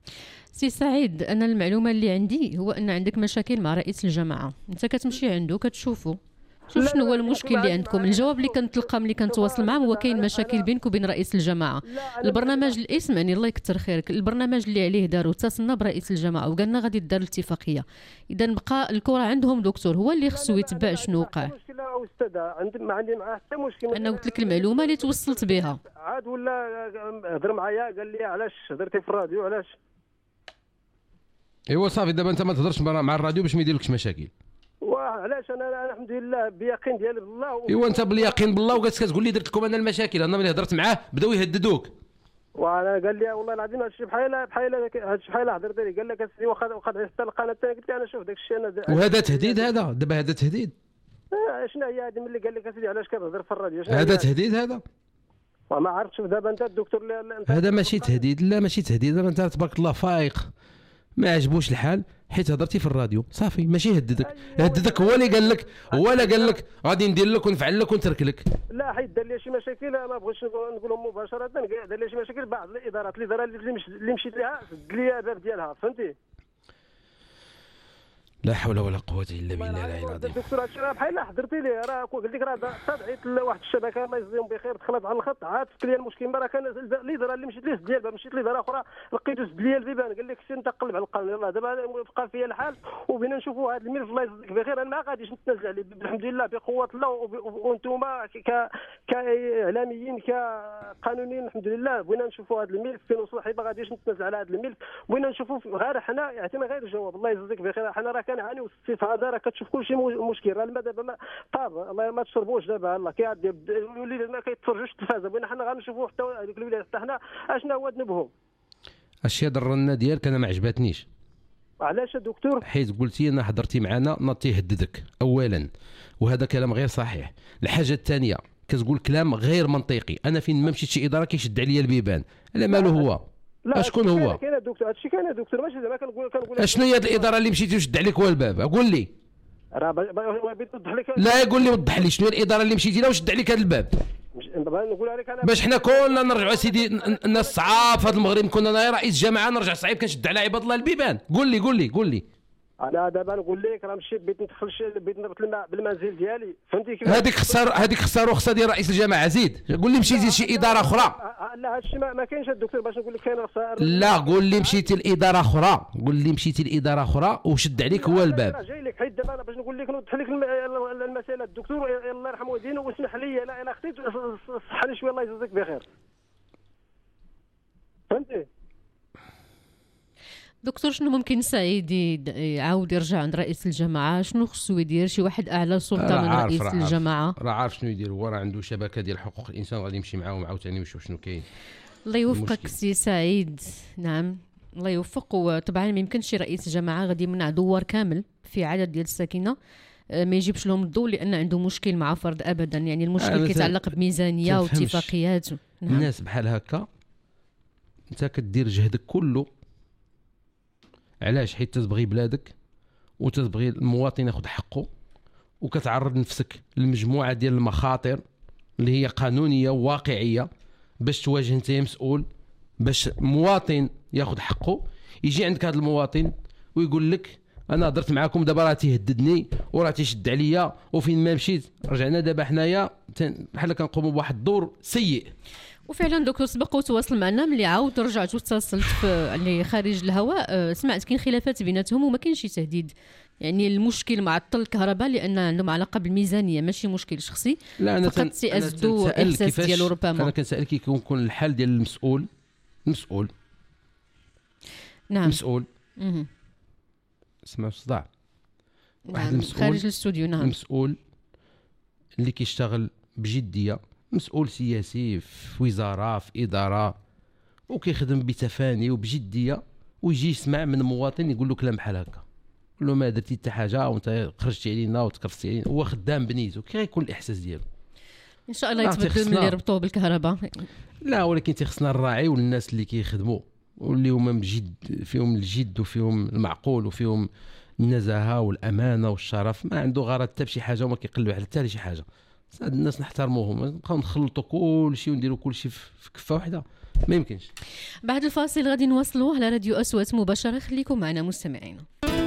سي سعيد، انا المعلومه اللي عندي هو ان عندك مشاكل مع رئيس الجامعه، انت كتمشي عنده كتشوفوا شوف شنو هو المشكل اللي عندكم. الجواب اللي كنتلقى ملي كنتواصل معاه هو كاين مشاكل بينك وبين رئيس الجامعه. البرنامج الاسم يعني الله يكثر خيرك، البرنامج اللي عليه داروا اتصلنا برئيس الجامعه وقالنا غادي دار الاتفاقيه. اذا بقى الكره عندهم دكتور، هو اللي خصو يتبع شنو وقع. مشكله استاذ عندي ما عندي معاه حتى مشكل. انا قلت لك المعلومه اللي توصلت بها. عاد ولا هضر معايا قال لي علاش هضرتي في الراديو علاش. ايوا صافي دابا انت ما تهضرش مع الراديو باش ما يديرلكش مشاكل. وعلاش انا, أنا الحمد لله بيقين ديالي بالله و... ايوا انت باليقين بالله وجالس كتقول لي درت لكم انا المشاكل، انا ملي هضرت معاه بداو يهددوك. وانا قال لي والله العظيم هادشي بحال بحال هادشي بحال هضرت لي، قال لك اسيدي واخا واخا حتى القناه الثانيه، قلت له انا شوف داك الشيء انا وهذا تهديد، هذا دابا هذا تهديد. آه شنو هي هذه ملي قال لك اسيدي علاش كتهضر في الراديو؟ هذا تهديد هذا. وما عرفتش. شوف دابا انت الدكتور هذا ماشي تهديد، لا ماشي تهديد، دابا انت تبارك الله فايق ما عجبوش الحال حيت هضرتي في الراديو صافي، ماشي هددك. هددك هو اللي قال لك، هو اللي قال لك غادي ندير لك ونفعل لك ونترك لك. لا حيت دار لي شي مشاكل ما بغيتش نقولهم مباشره، دار لي شي مشاكل بعض الادارات الاداره اللي مشيت لها سد لي الباب ديالها، فهمتي. لا حول ولا قوه الا بالله العلي العظيم. الدكتور هادشي راه بحال حضرتي ليه، راه قلت لك راه دعيت لواحد الشبكه الله يجزيهم بخير، دخلت على الخط عاد فك لي المشكل. ما راه كان الاداره اللي مشيت ليه سد لي الباب، مشيت لاداره اخرى لقيتو سد لي البيبان، قال لك سير انت قلب على القانون. يلاه دابا بقى فيا الحال وبينا نشوفوا هذا الملف الله يجزيك بخير. انا ما غاديش نتنازل عليه الحمد لله بقوه الله، وانتم ك كاعلاميين كقانونيين الحمد لله بغينا نشوفوا هذا الملف فين وصل، حيت ما غاديش نتنازل على هذا الملف، بغينا نشوفوا غير حنا يعطينا غير الجواب الله يجزيك بخير. حنا راه كنعانيو الصفه هذا راه كتشوف كلشي مشكل. راه الماء دابا طاب، الله ما تشربوش دابا، الله كيعدي يولي ما كيتفرجوش التلفازه، بغينا حنا غنشوفوا حتى هذيك الولايات حتى حنا اشنا هو ذنبهم. اشياء الرنه ديالك انا ما عجبتنيش. علاش دكتور؟ حيت قلتي انا حضرتي معنا ناضي يهددك اولا، وهذا كلام غير صحيح. الحاجه الثانيه كتقول كلام غير منطقي. انا فين ما مشيت شي اداره كيشد عليا البيبان. على مالو هو؟ اشكون هو؟ كاين دكتور، هادشي كاين دكتور، ماشي زعما كنقول كنقول اشنو هي الاداره اللي مشيتي وشد عليك هو الباب؟ قول لي. راه بغيت نوضح لك. لا يقول لي وضح لي شنو هي الاداره اللي مشيتي لها وشد عليك هذا الباب. نقولها لك انا باش حنا كلنا نرجعوا سيدي الناس صعاب في هذا المغرب. كنا انا رئيس جماعه نرجع صعيب كنشد على عباد الله البيبان. قول لي قول لي قول لي. انا دابا نقول لك راه مشيت بغيت ندخل بغيت نربط الماء بالمنزل ديالي، فهمتي كيف؟ هذيك خسر هذيك خسر رخصه ديال رئيس الجماعه. زيد قول لي مشيتي لشي اداره اخرى. لا هادشي ما, ما كاينش الدكتور باش نقول لك كاين رخصه. لا قول لي مشيتي لاداره اخرى، قول لي مشيتي لاداره اخرى وشد عليك هو الباب. انا جاي لك حيت دابا باش نقول لك نوضح لك المساله الدكتور الله يرحمه والدينه واسمح لي انا انا اختي صحني شويه الله يجزيك بخير، فهمتي؟ دكتور شنو ممكن سعيد يعاود يرجع عند رئيس الجماعه؟ شنو خصو يدير؟ شي واحد اعلى سلطه من رئيس راه الجماعه راه عارف شنو يدير، هو راه عنده شبكه ديال حقوق الانسان غادي يمشي معاهم عاوتاني ويشوف شنو كاين. الله يوفقك سي سعيد. نعم الله يوفق. وطبعا ما يمكنش رئيس الجماعه غادي يمنع دوار كامل في عدد ديال الساكنه ما يجيبش لهم الضوء لان عنده مشكل مع فرد ابدا. يعني المشكل كيتعلق بميزانيه واتفاقيات. نعم. الناس بحال هكا انت كدير جهدك كله علاش؟ حيت تتبغي بلادك وتتبغي المواطن ياخذ حقه، وكتعرض نفسك لمجموعه ديال المخاطر اللي هي قانونيه وواقعيه باش تواجه انت مسؤول باش مواطن ياخذ حقه. يجي عندك هذا المواطن ويقول لك انا هضرت معاكم دابا راه تيهددني وراه تيشد عليا وفين ما مشيت رجعنا دابا حنايا بحال كنقوموا بواحد الدور سيء. وفعلا دكتور سبق وتواصل معنا ملي عاود رجعت واتصلت في اللي خارج الهواء سمعت كاين خلافات بيناتهم وما كاينش تهديد. يعني المشكل معطل الكهرباء لان عندهم علاقه بالميزانيه ماشي مشكل شخصي. لا انا فقط سيأسدو احساس ديالو ربما. انا كنسال كيف يكون الحل ديال المسؤول المسؤول نعم مسؤول اسمع الصداع واحد نعم. المسؤول خارج الاستوديو. نعم المسؤول اللي كيشتغل بجديه، مسؤول سياسي في وزاره في اداره وكيخدم بتفاني وبجديه، ويجي يسمع من مواطن يقول له كلام بحال هكا، يقول له ما درتي حتى حاجه وانت خرجتي علينا وتكرفتي علينا. هو خدام بنيتو كي غيكون الاحساس ديالو؟ ان شاء الله يتبدل ملي يربطوه بالكهرباء. لا ولكن تيخصنا الراعي والناس اللي كيخدموا واللي هما بجد فيهم الجد وفيهم المعقول وفيهم النزاهه والامانه والشرف، ما عنده غرض حتى بشي حاجه وما كيقلب على حتى شي حاجه. هاد الناس نحترموهم، نبقاو نخلطوا كل شيء ونديروا كل شيء في كفه واحده، ما يمكنش. بعد الفاصل غادي نواصلوا على راديو أصوات مباشره. خليكم معنا مستمعينا.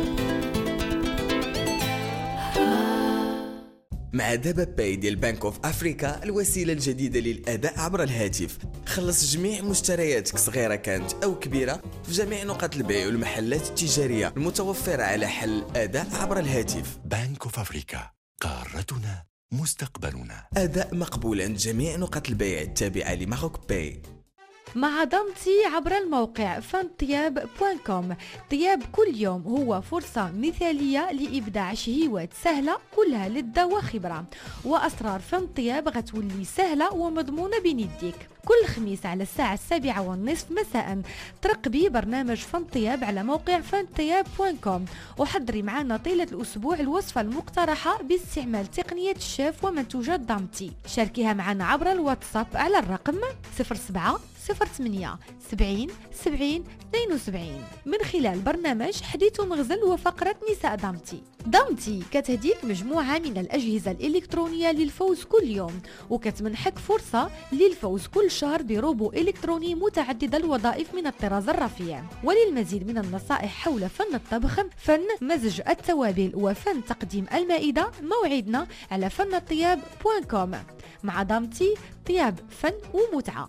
مع دابا باي ديال بنك اوف افريكا الوسيله الجديده للاداء عبر الهاتف. خلص جميع مشترياتك صغيره كانت او كبيره في جميع نقاط البيع والمحلات التجاريه المتوفره على حل اداء عبر الهاتف. بنك اوف افريكا، قارتنا مستقبلنا. اداء مقبول عند جميع نقاط البيع التابعه لماروك باي. مع ضمتي عبر الموقع فنطياب دوت كوم. طياب كل يوم هو فرصة مثالية لإبداع شهيوات سهلة كلها لذة وخبرة، وأسرار فنطياب غتولي سهلة ومضمونة بين يديك. كل خميس على الساعة السابعة والنصف مساء ترقبي برنامج فنطياب على موقع فنطياب دوت كوم، وحضري معنا طيلة الأسبوع الوصفة المقترحة باستعمال تقنية الشيف ومنتوجات ضمتي. شاركيها معنا عبر الواتساب على الرقم صفر سبعة صفر ثمانية سبعين سبعين اثنين وسبعين من خلال برنامج حديث مغزل وفقرة نساء ضمتي. ضمتي كتهديك مجموعة من الأجهزة الإلكترونية للفوز كل يوم، وكتمنحك فرصة للفوز كل شهر بروبو إلكتروني متعدد الوظائف من الطراز الرفيع. وللمزيد من النصائح حول فن الطبخ، فن مزج التوابل وفن تقديم المائدة، موعدنا على فن الطياب دوت كوم. مع ضمتي طياب فن ومتعة.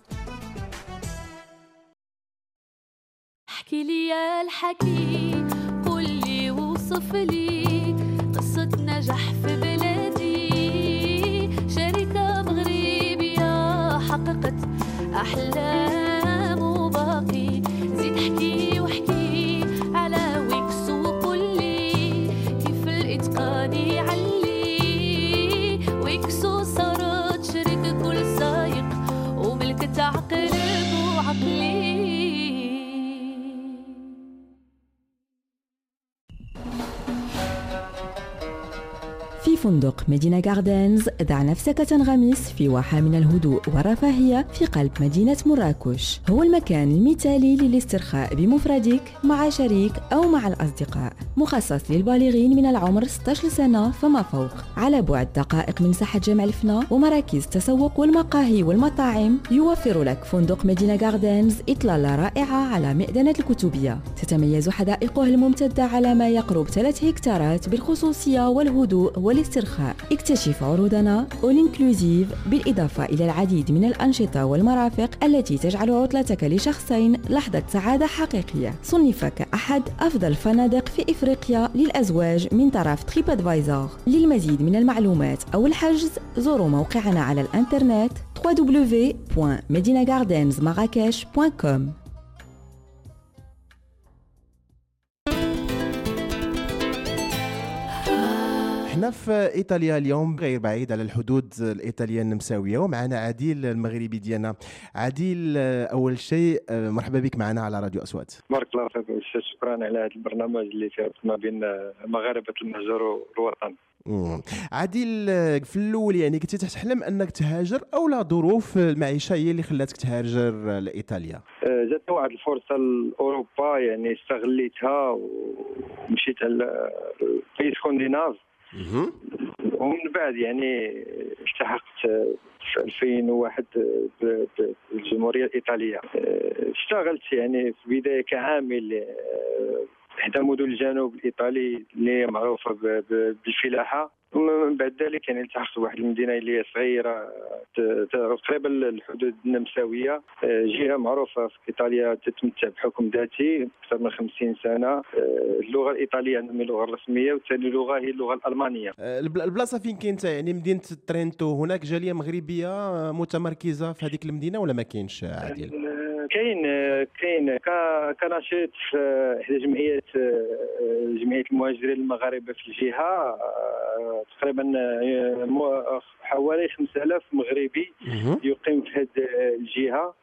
احكي لي يا الحكي، قول لي وصف لي قصة نجاح في بلادي، شركة مغربية حققت أحلام وباقي. زيد احكي واحكي على ويكس وقول لي عقرب وعقلي. في فندق مدينة جاردنز دع نفسك تنغمس في واحة من الهدوء والرفاهية في قلب مدينة مراكش. هو المكان المثالي للاسترخاء بمفردك مع شريك أو مع الأصدقاء، مخصص للبالغين من العمر ستة عشر سنة فما فوق، على بعد دقائق من ساحة جامع الفنا ومراكز التسوق والمقاهي والمطاعم. يوفر لك فندق مدينة جاردنز إطلالة رائعة على مئذنة الكتبية، تتميز حدائقه الممتدة على ما يقرب ثلاث هكتارات بالخصوصية والهدوء والاسترخاء. اكتشف عروضنا All Inclusive بالإضافة إلى العديد من الأنشطة والمرافق التي تجعل عطلتك لشخصين لحظة سعادة حقيقية. صنف كأحد أفضل الفنادق في إفريقيا للأزواج من طرف تريب أدفايزر. للمزيد من المعلومات أو الحجز زوروا موقعنا على الإنترنت دبليو دبليو دبليو دوت medina gardens marrakech دوت كوم. احنا في ايطاليا اليوم غير بعيد على الحدود الايطاليه النمساويه، ومعنا عادل المغربي ديالنا. عادل، اول شيء مرحبا بك معنا على راديو اصوات. بارك الله فيك، شكرا على هذا البرنامج اللي فيه ما بين مغاربه المهجر والوطن. مم. عادل، في الاول يعني كنت تحلم انك تهاجر او لا ظروف المعيشه هي اللي خلاتك تهاجر لايطاليا؟ جاتني واحد الفرصه لاوروبا، يعني استغليتها ومشيت على في اسكندناف، ومن بعد يعني التحقت في ألفين وواحد بالجمهوريه الايطاليه. اشتغلت يعني في بدايه كعامل إحدى مدن الجنوب الإيطالي اللي معروفة بالفلاحة، ومن بعد ذلك يعني التحقت بواحد المدينة اللي هي صغيرة تقريبا الحدود النمساوية، جهة معروفة في إيطاليا تتمتع بحكم ذاتي أكثر من خمسين سنة. اللغة الإيطالية عندهم اللغة الرسمية، والثاني لغة هي اللغة الألمانية. البلاصة فين كنت يعني مدينة ترينتو، هناك جالية مغربية متمركزة في هذيك المدينة ولا ما كاينش عادل؟ كاين كاين كناشط في احدى جمعيات جمعيه المهاجرين المغاربه في الجهه، تقريبا حوالي خمسة آلاف مغربي يقيم في هذه الجهه.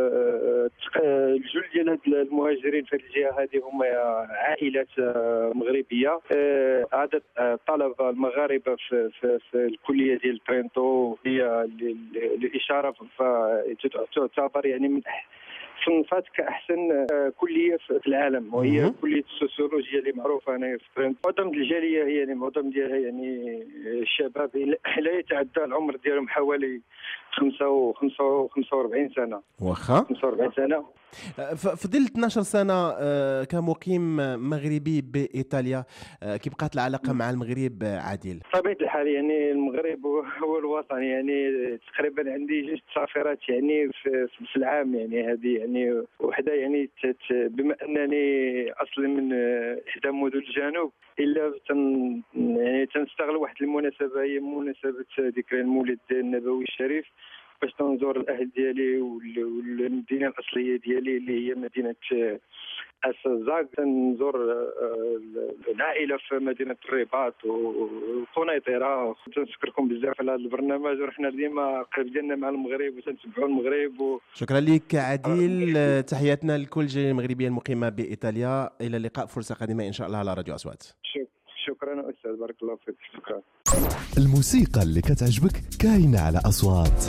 الجل ديال هاد المهاجرين في هذه الجهه هذه هما عائلات مغربيه. عدد الطلبه المغاربه في, في, في الكليه ديال ترينتو هي للاشاره تعتبر يعني من صنفات كأحسن كلية في العالم، وهي كلية السوسيولوجيا اللي معروفة هنا في ترينتو. معظم الجالية هي يعني معظم ديالها يعني الشباب لا يتعدى العمر ديالهم حوالي خمسة وخمسة وأربعين سنة. واخا خمسة وأربعين سنة. فضل اثنا عشر سنة كمقيم مغربي بإيطاليا، كيف بقات العلاقة مع المغرب عادل؟ طبيعة الحال يعني المغرب هو الوطن، يعني تقريبا عندي جوج تسافرات يعني في, في العام، يعني هذه يعني وحدة يعني بما أنني أصلي من إحدى مدن الجنوب، إلا تن يعني تنستغل واحد المناسبة هي مناسبة ذكرى المولد النبوي الشريف باش تنزور الاهل ديالي والمدينه الاصليه ديالي اللي هي مدينه السزاق. تنزور العائله في مدينه الرباط وقنيطره. تنشكركم بزاف على هذا البرنامج، ورحنا ديما قريب ديالنا مع المغرب وتنتبعوا المغرب و... شكرا لك عادل، تحياتنا لكل الجاليه المغربيه المقيمه بايطاليا. الى اللقاء، فرصه قادمه ان شاء الله على راديو اصوات. شكرا استاذ، بارك الله فيك. شكرا. الموسيقى اللي كتعجبك كاينه على اصوات.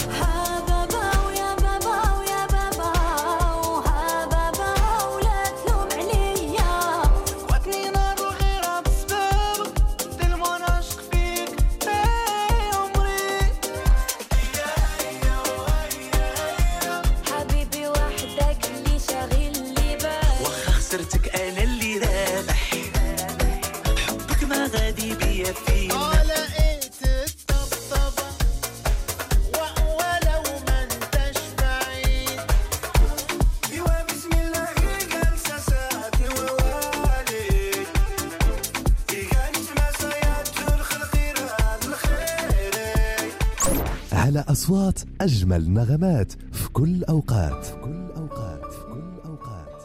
على أصوات أجمل نغمات في كل أوقات. في كل أوقات. في كل أوقات.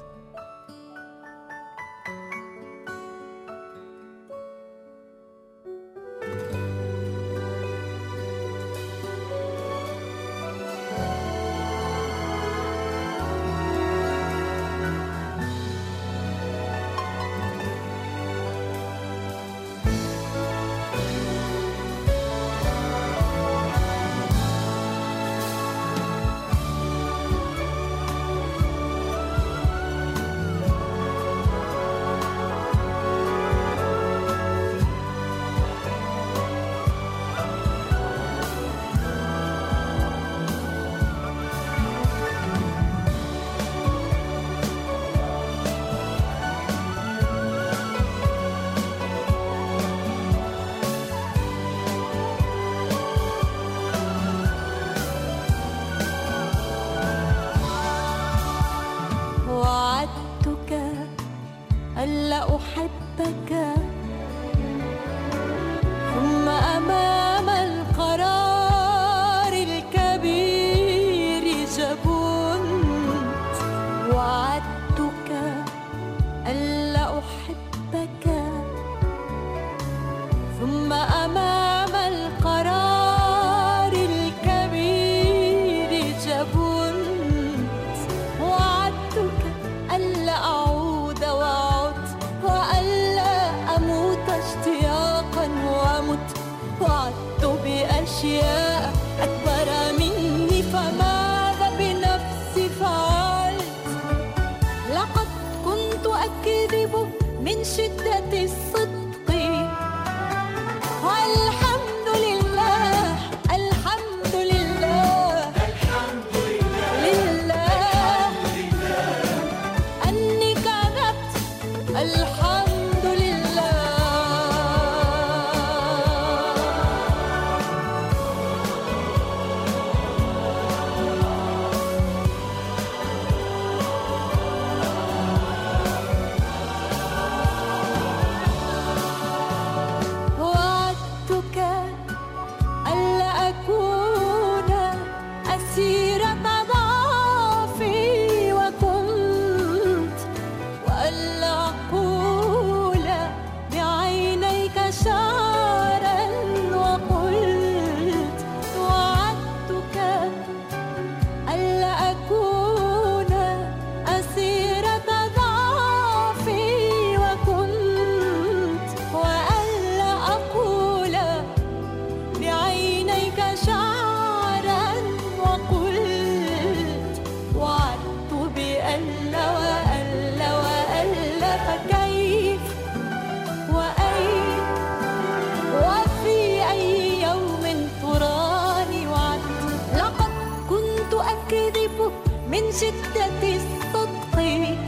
شدة الصدق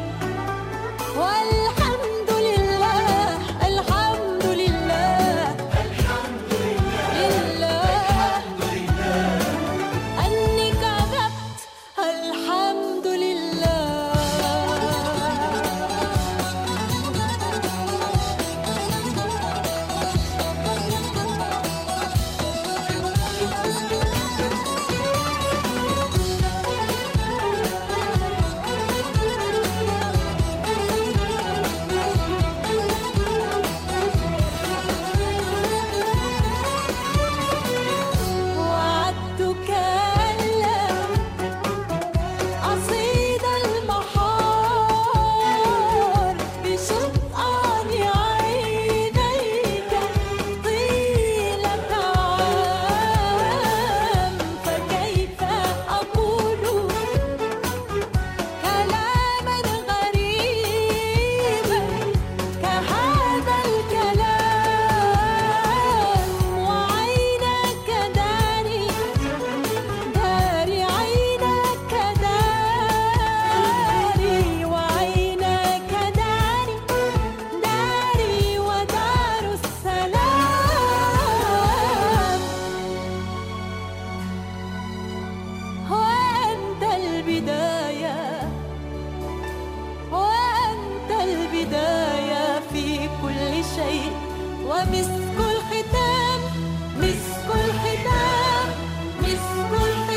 والحمد لله الحمد لله الحمد لله أني كذبت الحمد لله. وعدتك ألا أصيد المحار بسلطان عينيك طيلة عام، فكيف أقول كلاما غريبا كهذا الكلام، وعينك داري داري عينك داري وعينك داري داري ودار السلام. وأنت البداية وأنت البداية في كل شيء، ومسك الختام مسك الختام مسك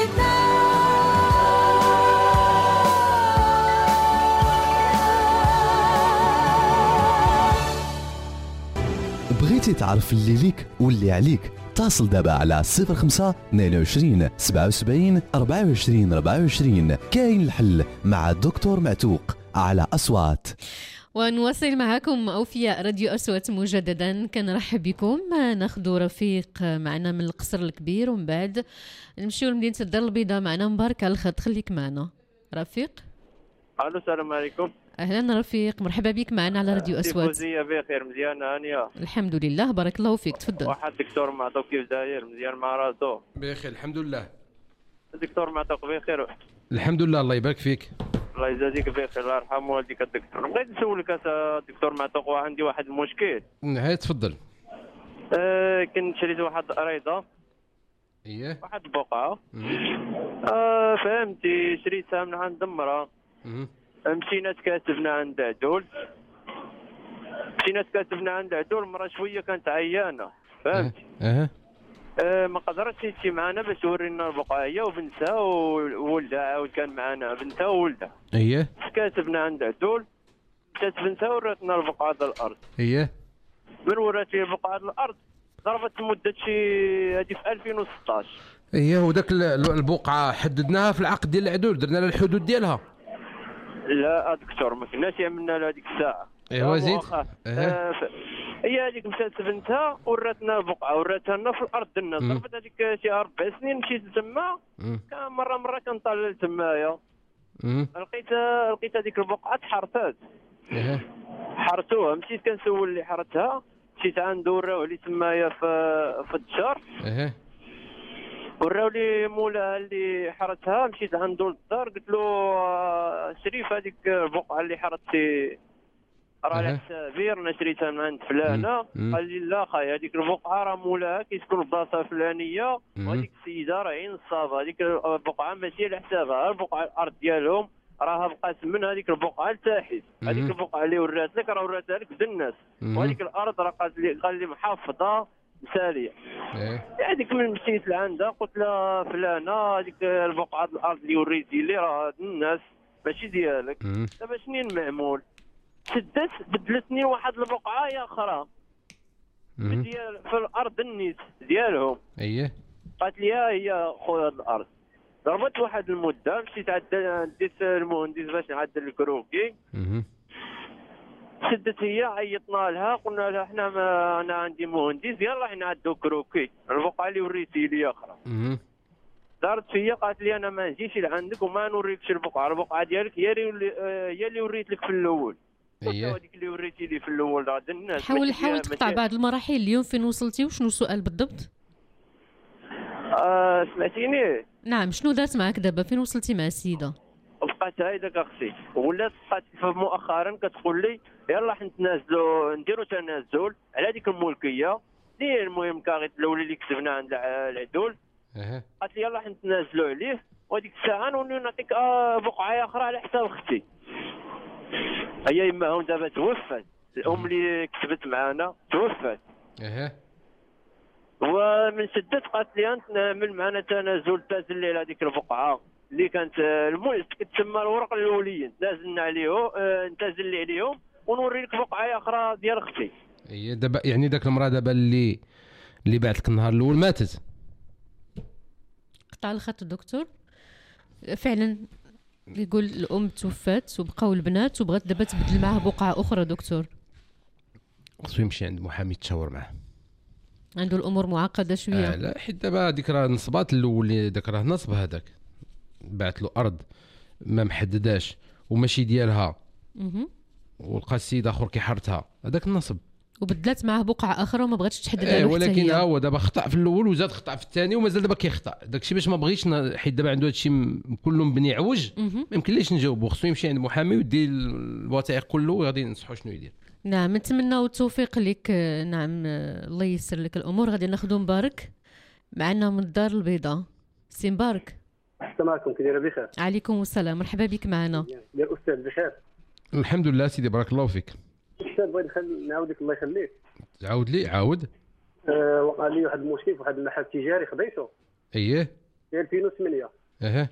الختام. بغيتي تعرف اللي ليك واللي عليك؟ اتصل دابا على صفر خمسة اثنين وعشرين سبعة وسبعين أربعة وعشرين أربعة وعشرين. كاين الحل مع الدكتور معتوق على أصوات. ونواصل معكم أوفياء راديو أصوات مجددا. كنرحب بكم. ناخذ رفيق معنا من القصر الكبير ومن بعد نمشيو لمدينة الدار البيضاء. معنا مبارك على الخط، خليك معنا رفيق. الو السلام عليكم. أهلا رفيق، مرحبا بك معنا على راديو أصوات. فوزية بخير؟ مزيانة هانية؟ الحمد لله بارك الله فيك، تفضل. واحد دكتور معطوك كيف داير؟ مزيان مع راسو؟ بخير الحمد لله. الدكتور معطوك بخير؟ الحمد لله الله يبارك فيك. الله يجازيك بخير، الله يرحم والديك الدكتور. بغيت نسولك الدكتور معطوك، عندي واحد المشكل. هاي تفضل. آه كنت شريت واحد الأريضة. اييه. واحد البقعة. آه فهمتي، شريتها من عند امرأة. مشينا تكاتبنا عند عدول مشينا تكاتبنا عند عدول مرة شوية كانت عيانة، فهمتي؟ اها. أه ما قدرتش تمشي معنا باش تورينا البقعة هي وبنتها وولدها، عاود كان معنا بنتها وولدها. اييه. تكاتبنا عند عدول، مشات بنتها وراتنا البقعة د الأرض. اييه. من ورات لي البقعة د الأرض ضربت مدة شي هذه في ألفين وستطاش. اييه. وداك البقعة حددناها في العقد ديال العدول، درنا لها الحدود ديالها. لا دكتور ما كناش عملنا لها هذيك الساعه. ايوا زيد. آه ف... هي هذيك مشات بنتها وراتنا البقعه وراتها لنا في الارض دنا. ضربت هذيك شي اربع سنين مشيت تما، كان مره مره كنطلع تمايا لقيت لقيت هذيك البقعه تحرثات. حرتوها، مشيت كنسول اللي حرتها، مشيت عنده وراو لي تمايا في في الدشار. وراو لي مولاها اللي حرتها، مشيت عنده للدار قلت له شريف هذيك البقعه اللي حرتي راه على حسابي، رانا شريتها من عند فلانه. قال لي لا خاي هذيك البقعه راه مولاها كيسكن في بلاصه فلانيه، وهذيك السيده راهي نصابه، هذيك البقعه ماشي على حسابها، البقعه الارض ديالهم راها بقات من هذيك البقعه لتحت. هذيك البقعه اللي ورات لك راه وراتها لك بالناس، وهذيك الارض راه قالت لي قال لي محافظه مساليه. هذيك من مشيت لعندها قلت لها فلانه هذيك البقعه الارض اللي وريتي لي راه الناس ماشي ديالك، دابا شنو المعمول؟ شدت بدلتني واحد البقعه يا اخرى ديال في الارض النيت ديالهم. اييه. قالت لي ها هي خويا هاد الارض. ضربت واحد المده، مشيت عدل ديت المهندس باش نعدل الكروكي. شدت هي عيطنا لها قلنا لها احنا ما انا عندي مهندس يلا حنا نعدو كروكي البقعه اللي وريتي لي اخرى. دارت فيا قالت لي انا ما نجيش لعندك وما نوريكش البقعه، البقعه ديالك هي اللي هي اللي وريت لك في الاول. اييه. هذيك اللي وريتي لي في الاول راه الناس. حاول حاول تقطع بعض المراحل اليوم فين وصلتي وشنو السؤال بالضبط؟ آه سمعتيني؟ نعم، شنو دارت معك دابا؟ فين وصلتي مع السيده؟ بقات هايداك اختي، ولات بقات مؤخرا كتقول لي يلا حنا نتنازلوا نديروا تنازل على ديك الملكيه اللي المهم كاغيت الاولى اللي كتبنا عند العدول. اها قالت لي يلا حنا نتنازلوا عليه، وديك الساعه نولي نعطيك آه بقعه اخرى على حساب اختي. هي يماهم دابا توفات، الام اللي كتبت معنا توفات. اها ومن شدت قالت لي انت نعمل معنا تنازل تازل لي على هذيك البقعه اللي كانت المهم كتسمى الورق الاوليين، نازلنا عليهم نتازل لي عليهم ونوري لك بقعه اخرى ديال اختي. هي دابا يعني داك المراه دابا اللي اللي بعت لك النهار الاول ماتت. قطع الخط الدكتور فعلا يقول الام توفات وبقاو البنات وبغات دابا تبدل معاه بقعه اخرى. دكتور خصو يمشي عند محامي يتشاور معاه، عنده الامور معقده شويه. آه لا حيت دابا هذيك راه نصبات الاول، داك راه نصب، هذاك بعت له ارض ما محدداش وماشي ديالها ولقى السيد اخر كيحرتها، هذاك النصب. وبدلت معاه بقعه اخرى وما بغاتش تحددها إيه له. ولكن ها هو دابا خطا في الاول وزاد خطا في الثاني ومازال دابا كيخطا. داكشي باش ما بغيتش حيت دابا عنده هادشي كله مبني عوج، ما يمكنليش نجاوبو. خصو يمشي عند محامي ويدي الوثائق كله وغادي ننصحو شنو يدير. نعم نتمناو التوفيق لك. نعم الله ييسر لك الامور. غادي ناخذ مبارك معنا من الدار البيضاء. سي مبارك السلام عليكم، كي دايره؟ بخير. عليكم السلام، مرحبا بك معنا. يا الاستاذ بخير؟ الحمد لله سيدي بارك الله فيك. استاذ بغيت نعاودك الله يخليك. عاود لي عاود. أه وقع لي واحد المشكل في واحد المحل تجاري خديته. اييه في ألفين وثمانية. اها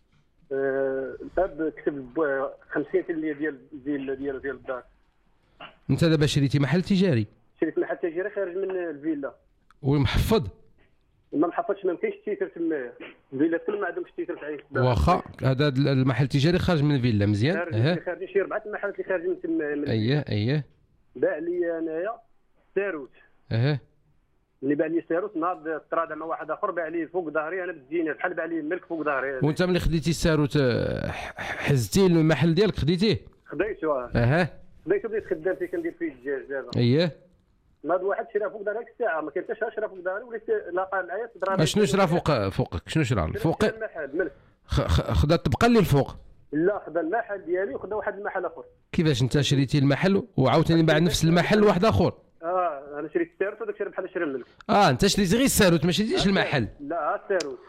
أه الباب كتب خمسين بالمية ديال ديال ديال ديال الدار. انت دابا شريتي محل تجاري؟ شريت محل تجاري خارج من الفيلا ومحفظ؟ ما محفظش، ما كاينش التيتر تمايا. الفيلا كل ما عندهمش التيتر تاعي. واخا هذا المحل التجاري خارج من الفيلا مزيان. اها خارجين شي اربعه المحلات اللي خارجين من تمايا. اييه اييه باع لي انايا ساروت. اها اللي باع لي ساروت ناض تراضى مع واحد اخر باع لي فوق ظهري انا بالدينار، بحال باع لي ملك فوق ظهري. وانت ملي خديتي الساروت حزتي المحل ديالك خديتيه؟ خديته. اها خديته بديت خدام فيه كندير فيه الدجاج دابا. اييه ناض واحد شرا فوق ظهري الساعه ما كنتش شرا فوق ظهري وليت لاقى معايا تضرب. شنو شرا فوق فوقك؟ شنو شرا فوق؟ المحل خدا تبقى لي الفوق؟ لا خدا المحل ديالي وخدا واحد المحل اخر. كيفاش انت شريتي المحل وعاوتاني باع نفس المحل واحد اخر؟ اه انا شريت الساروت وداك شرا بحال شرا الملك. اه انت شريتي غير الساروت ما شريتيش المحل؟ لا الساروت.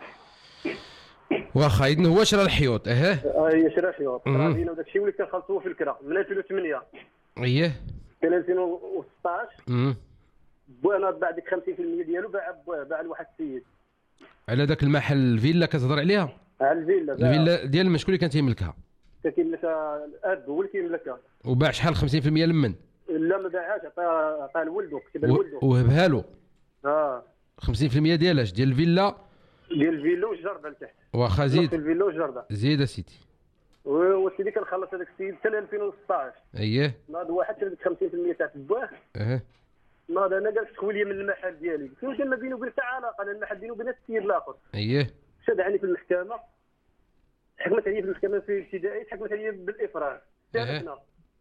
واخا اذن هو شرا الحيوط. اها اه هي شرا الحيوط راضينا وداك الشيء وليت كنخلصوه في الكرا من ألفين وثمانية. اييه في ألفين وستطاش. امم بوانا باع ديك خمسين بالمية ديالو باع باع لواحد السيد. على ذاك المحل الفيلا كتهضر عليها؟ على الفيلا. الفيلا ديال شكون اللي كان تيملكها؟ كان كيملكها الاب هو اللي كيملكها. وباع شحال خمسين بالمية لمن؟ لا ما باعهاش، عطاها عطاها لولدو كتبها لولدو. وهبها له. اه خمسين بالمية ديال اش؟ ديال الفيلا؟ ديال الفيلا والجرده لتحت. واخا زيد. الفيلا والجرده. زيد اسيدي. وسيدي كنخلص هذاك السيد حتى ألفين وستطاش. اييه ناض واحد شرا ديك خمسين بالمية تاع باه. اه ناض انا قال تخويليه من المحل ديالي، قلت له ما بيني وبين حتى علاقه، انا المحل بيني وبين السيد الاخر. اييه شدعني في المحكمه، حكمت عليا في المحكمه في الابتدائي، حكمت عليا بالافراغ. استانفنا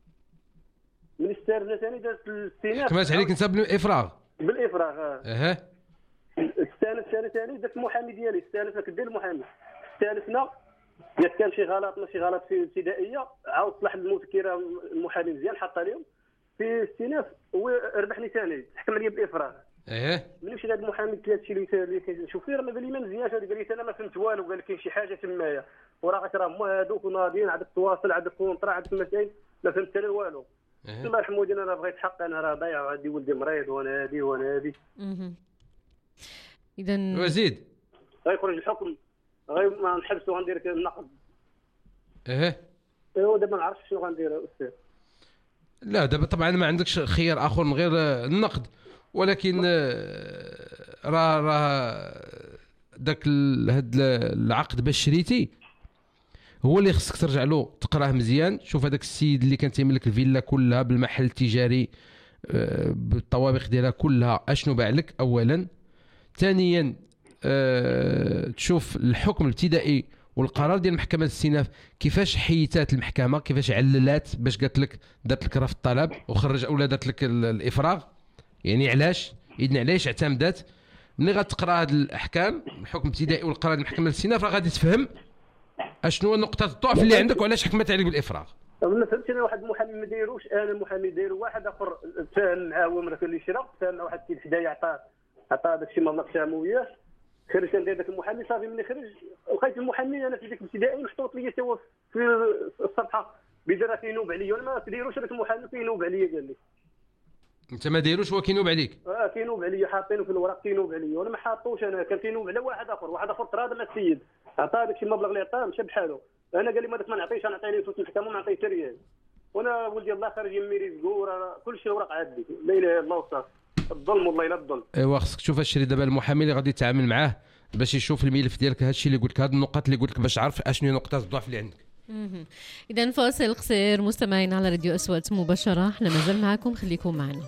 من استانفنا ثاني دازت الاستئناف. حكمت عليك انت بالافراغ؟ بالافراغ اه. اها استانف ثاني ثاني داك المحامي ديالي استانفنا كدير المحامي استانفنا ياك كان شي غلط ماشي غلط في الابتدائيه، عاود صلح المذكره المحامي مزيان حط عليهم في الاستئناف وربحني ثاني، حكم عليا بالافراغ. ايه ملي مشيت لهذا المحامي قلت له هادشي اللي كنشوف فيه راه ما بالي ما مزيانش، قال لي انا ما فهمت والو، قال لي كاين شي حاجه تمايا وراك راه هما هذوك وناضيين عندك التواصل عندك كونطرا عندك المسائل ما فهمت حتى والو. الله يرحمه دينا انا بغيت حق، انا راه ضايع عندي ولدي مريض وانا هادي وانا هادي. اذا وزيد غيخرج الحكم غير ما نحبسو غندير النقد. ايه ايوا دابا ما عرفتش شنو غندير استاذ. لا دابا طبعا ما عندكش خيار اخر من غير النقد، ولكن راه راه داك هاد العقد باش شريتي هو اللي خصك ترجع له تقراه مزيان. شوف هذاك السيد اللي كان تيملك الفيلا كلها بالمحل التجاري بالطوابق ديالها كلها اشنو باع لك اولا. ثانيا أه تشوف الحكم الابتدائي والقرار ديال محكمه الاستئناف كيفاش حيتات المحكمه، كيفاش عللات باش قالت لك دات لك رفض الطلب وخرج اولا دات لك الافراغ، يعني علاش اذن علاش اعتمدات. ملي غتقرا هاد الاحكام الحكم الابتدائي والقرار ديال محكمه الاستئناف راه غادي تفهم اشنو نقطه الضعف اللي عندك وعلاش حكمت عليك بالافراغ؟ ما فهمتش انا. واحد المحامي ما دايروش، انا المحامي دايرو، واحد اخر تفاهم معاه هو مرا اللي شرا، تفاهم مع واحد كيف حدايا عطاه عطاه داك الشيء مبلغ تفاهموا وياه، خرج كندير داك المحامي صافي. ملي خرج لقيت المحامي انا في ديك الابتدائي محطوط لي حتى هو في الصفحه بيدير كينوب عليا، وانا ما كديروش هذاك المحامي كينوب عليا قال لي. انت ما دايروش هو كينوب عليك؟ اه كينوب عليا، حاطينه في الوراق كينوب عليا، وانا ما حاطوش، انا كان كينوب على واحد اخر، واحد اخر تراضى مع السيد عطاه داك الشيء المبلغ اللي عطاه مشى بحاله. انا قال لي ما داك ما نعطيش، انا نعطيني فلوس المحكمه وما نعطيه حتى ريال. وانا ولدي الله خارج يمي رزقو، راه كل شيء وراق عندي، لا اله الا الله وصافي. الظلم والله الا الظلم. ايوا خصك تشوف هادشي اللي دابا المحامي اللي غادي يتعامل معاه باش يشوف الملف ديالك، هادشي اللي قلت لك، هاد النقط اللي قلت لك باش تعرف اشنو هي نقطه الضعف اللي عندك. اذا فاصل قصير مستمعين على راديو أصوات مباشره، احنا مازال معكم، خليكم معنا.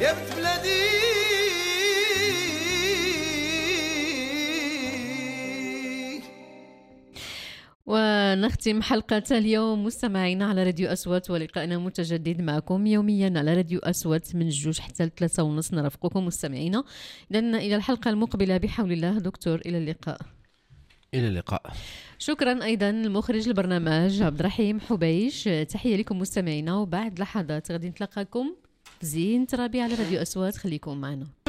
يا بنت بلادي. ونختم حلقة اليوم مستمعينا على راديو أصوات، ولقائنا متجدد معكم يوميا على راديو أصوات من الجوج حتى الثلاثة ونص. نرافقكم مستمعينا إذن إلى الحلقة المقبلة بحول الله. دكتور إلى اللقاء. إلى اللقاء. شكرا أيضا المخرج البرنامج عبد الرحيم حبيش. تحية لكم مستمعينا، وبعد لحظات غادي نتلقاكم زين ترابي على راديو أصوات. خليكم معنا.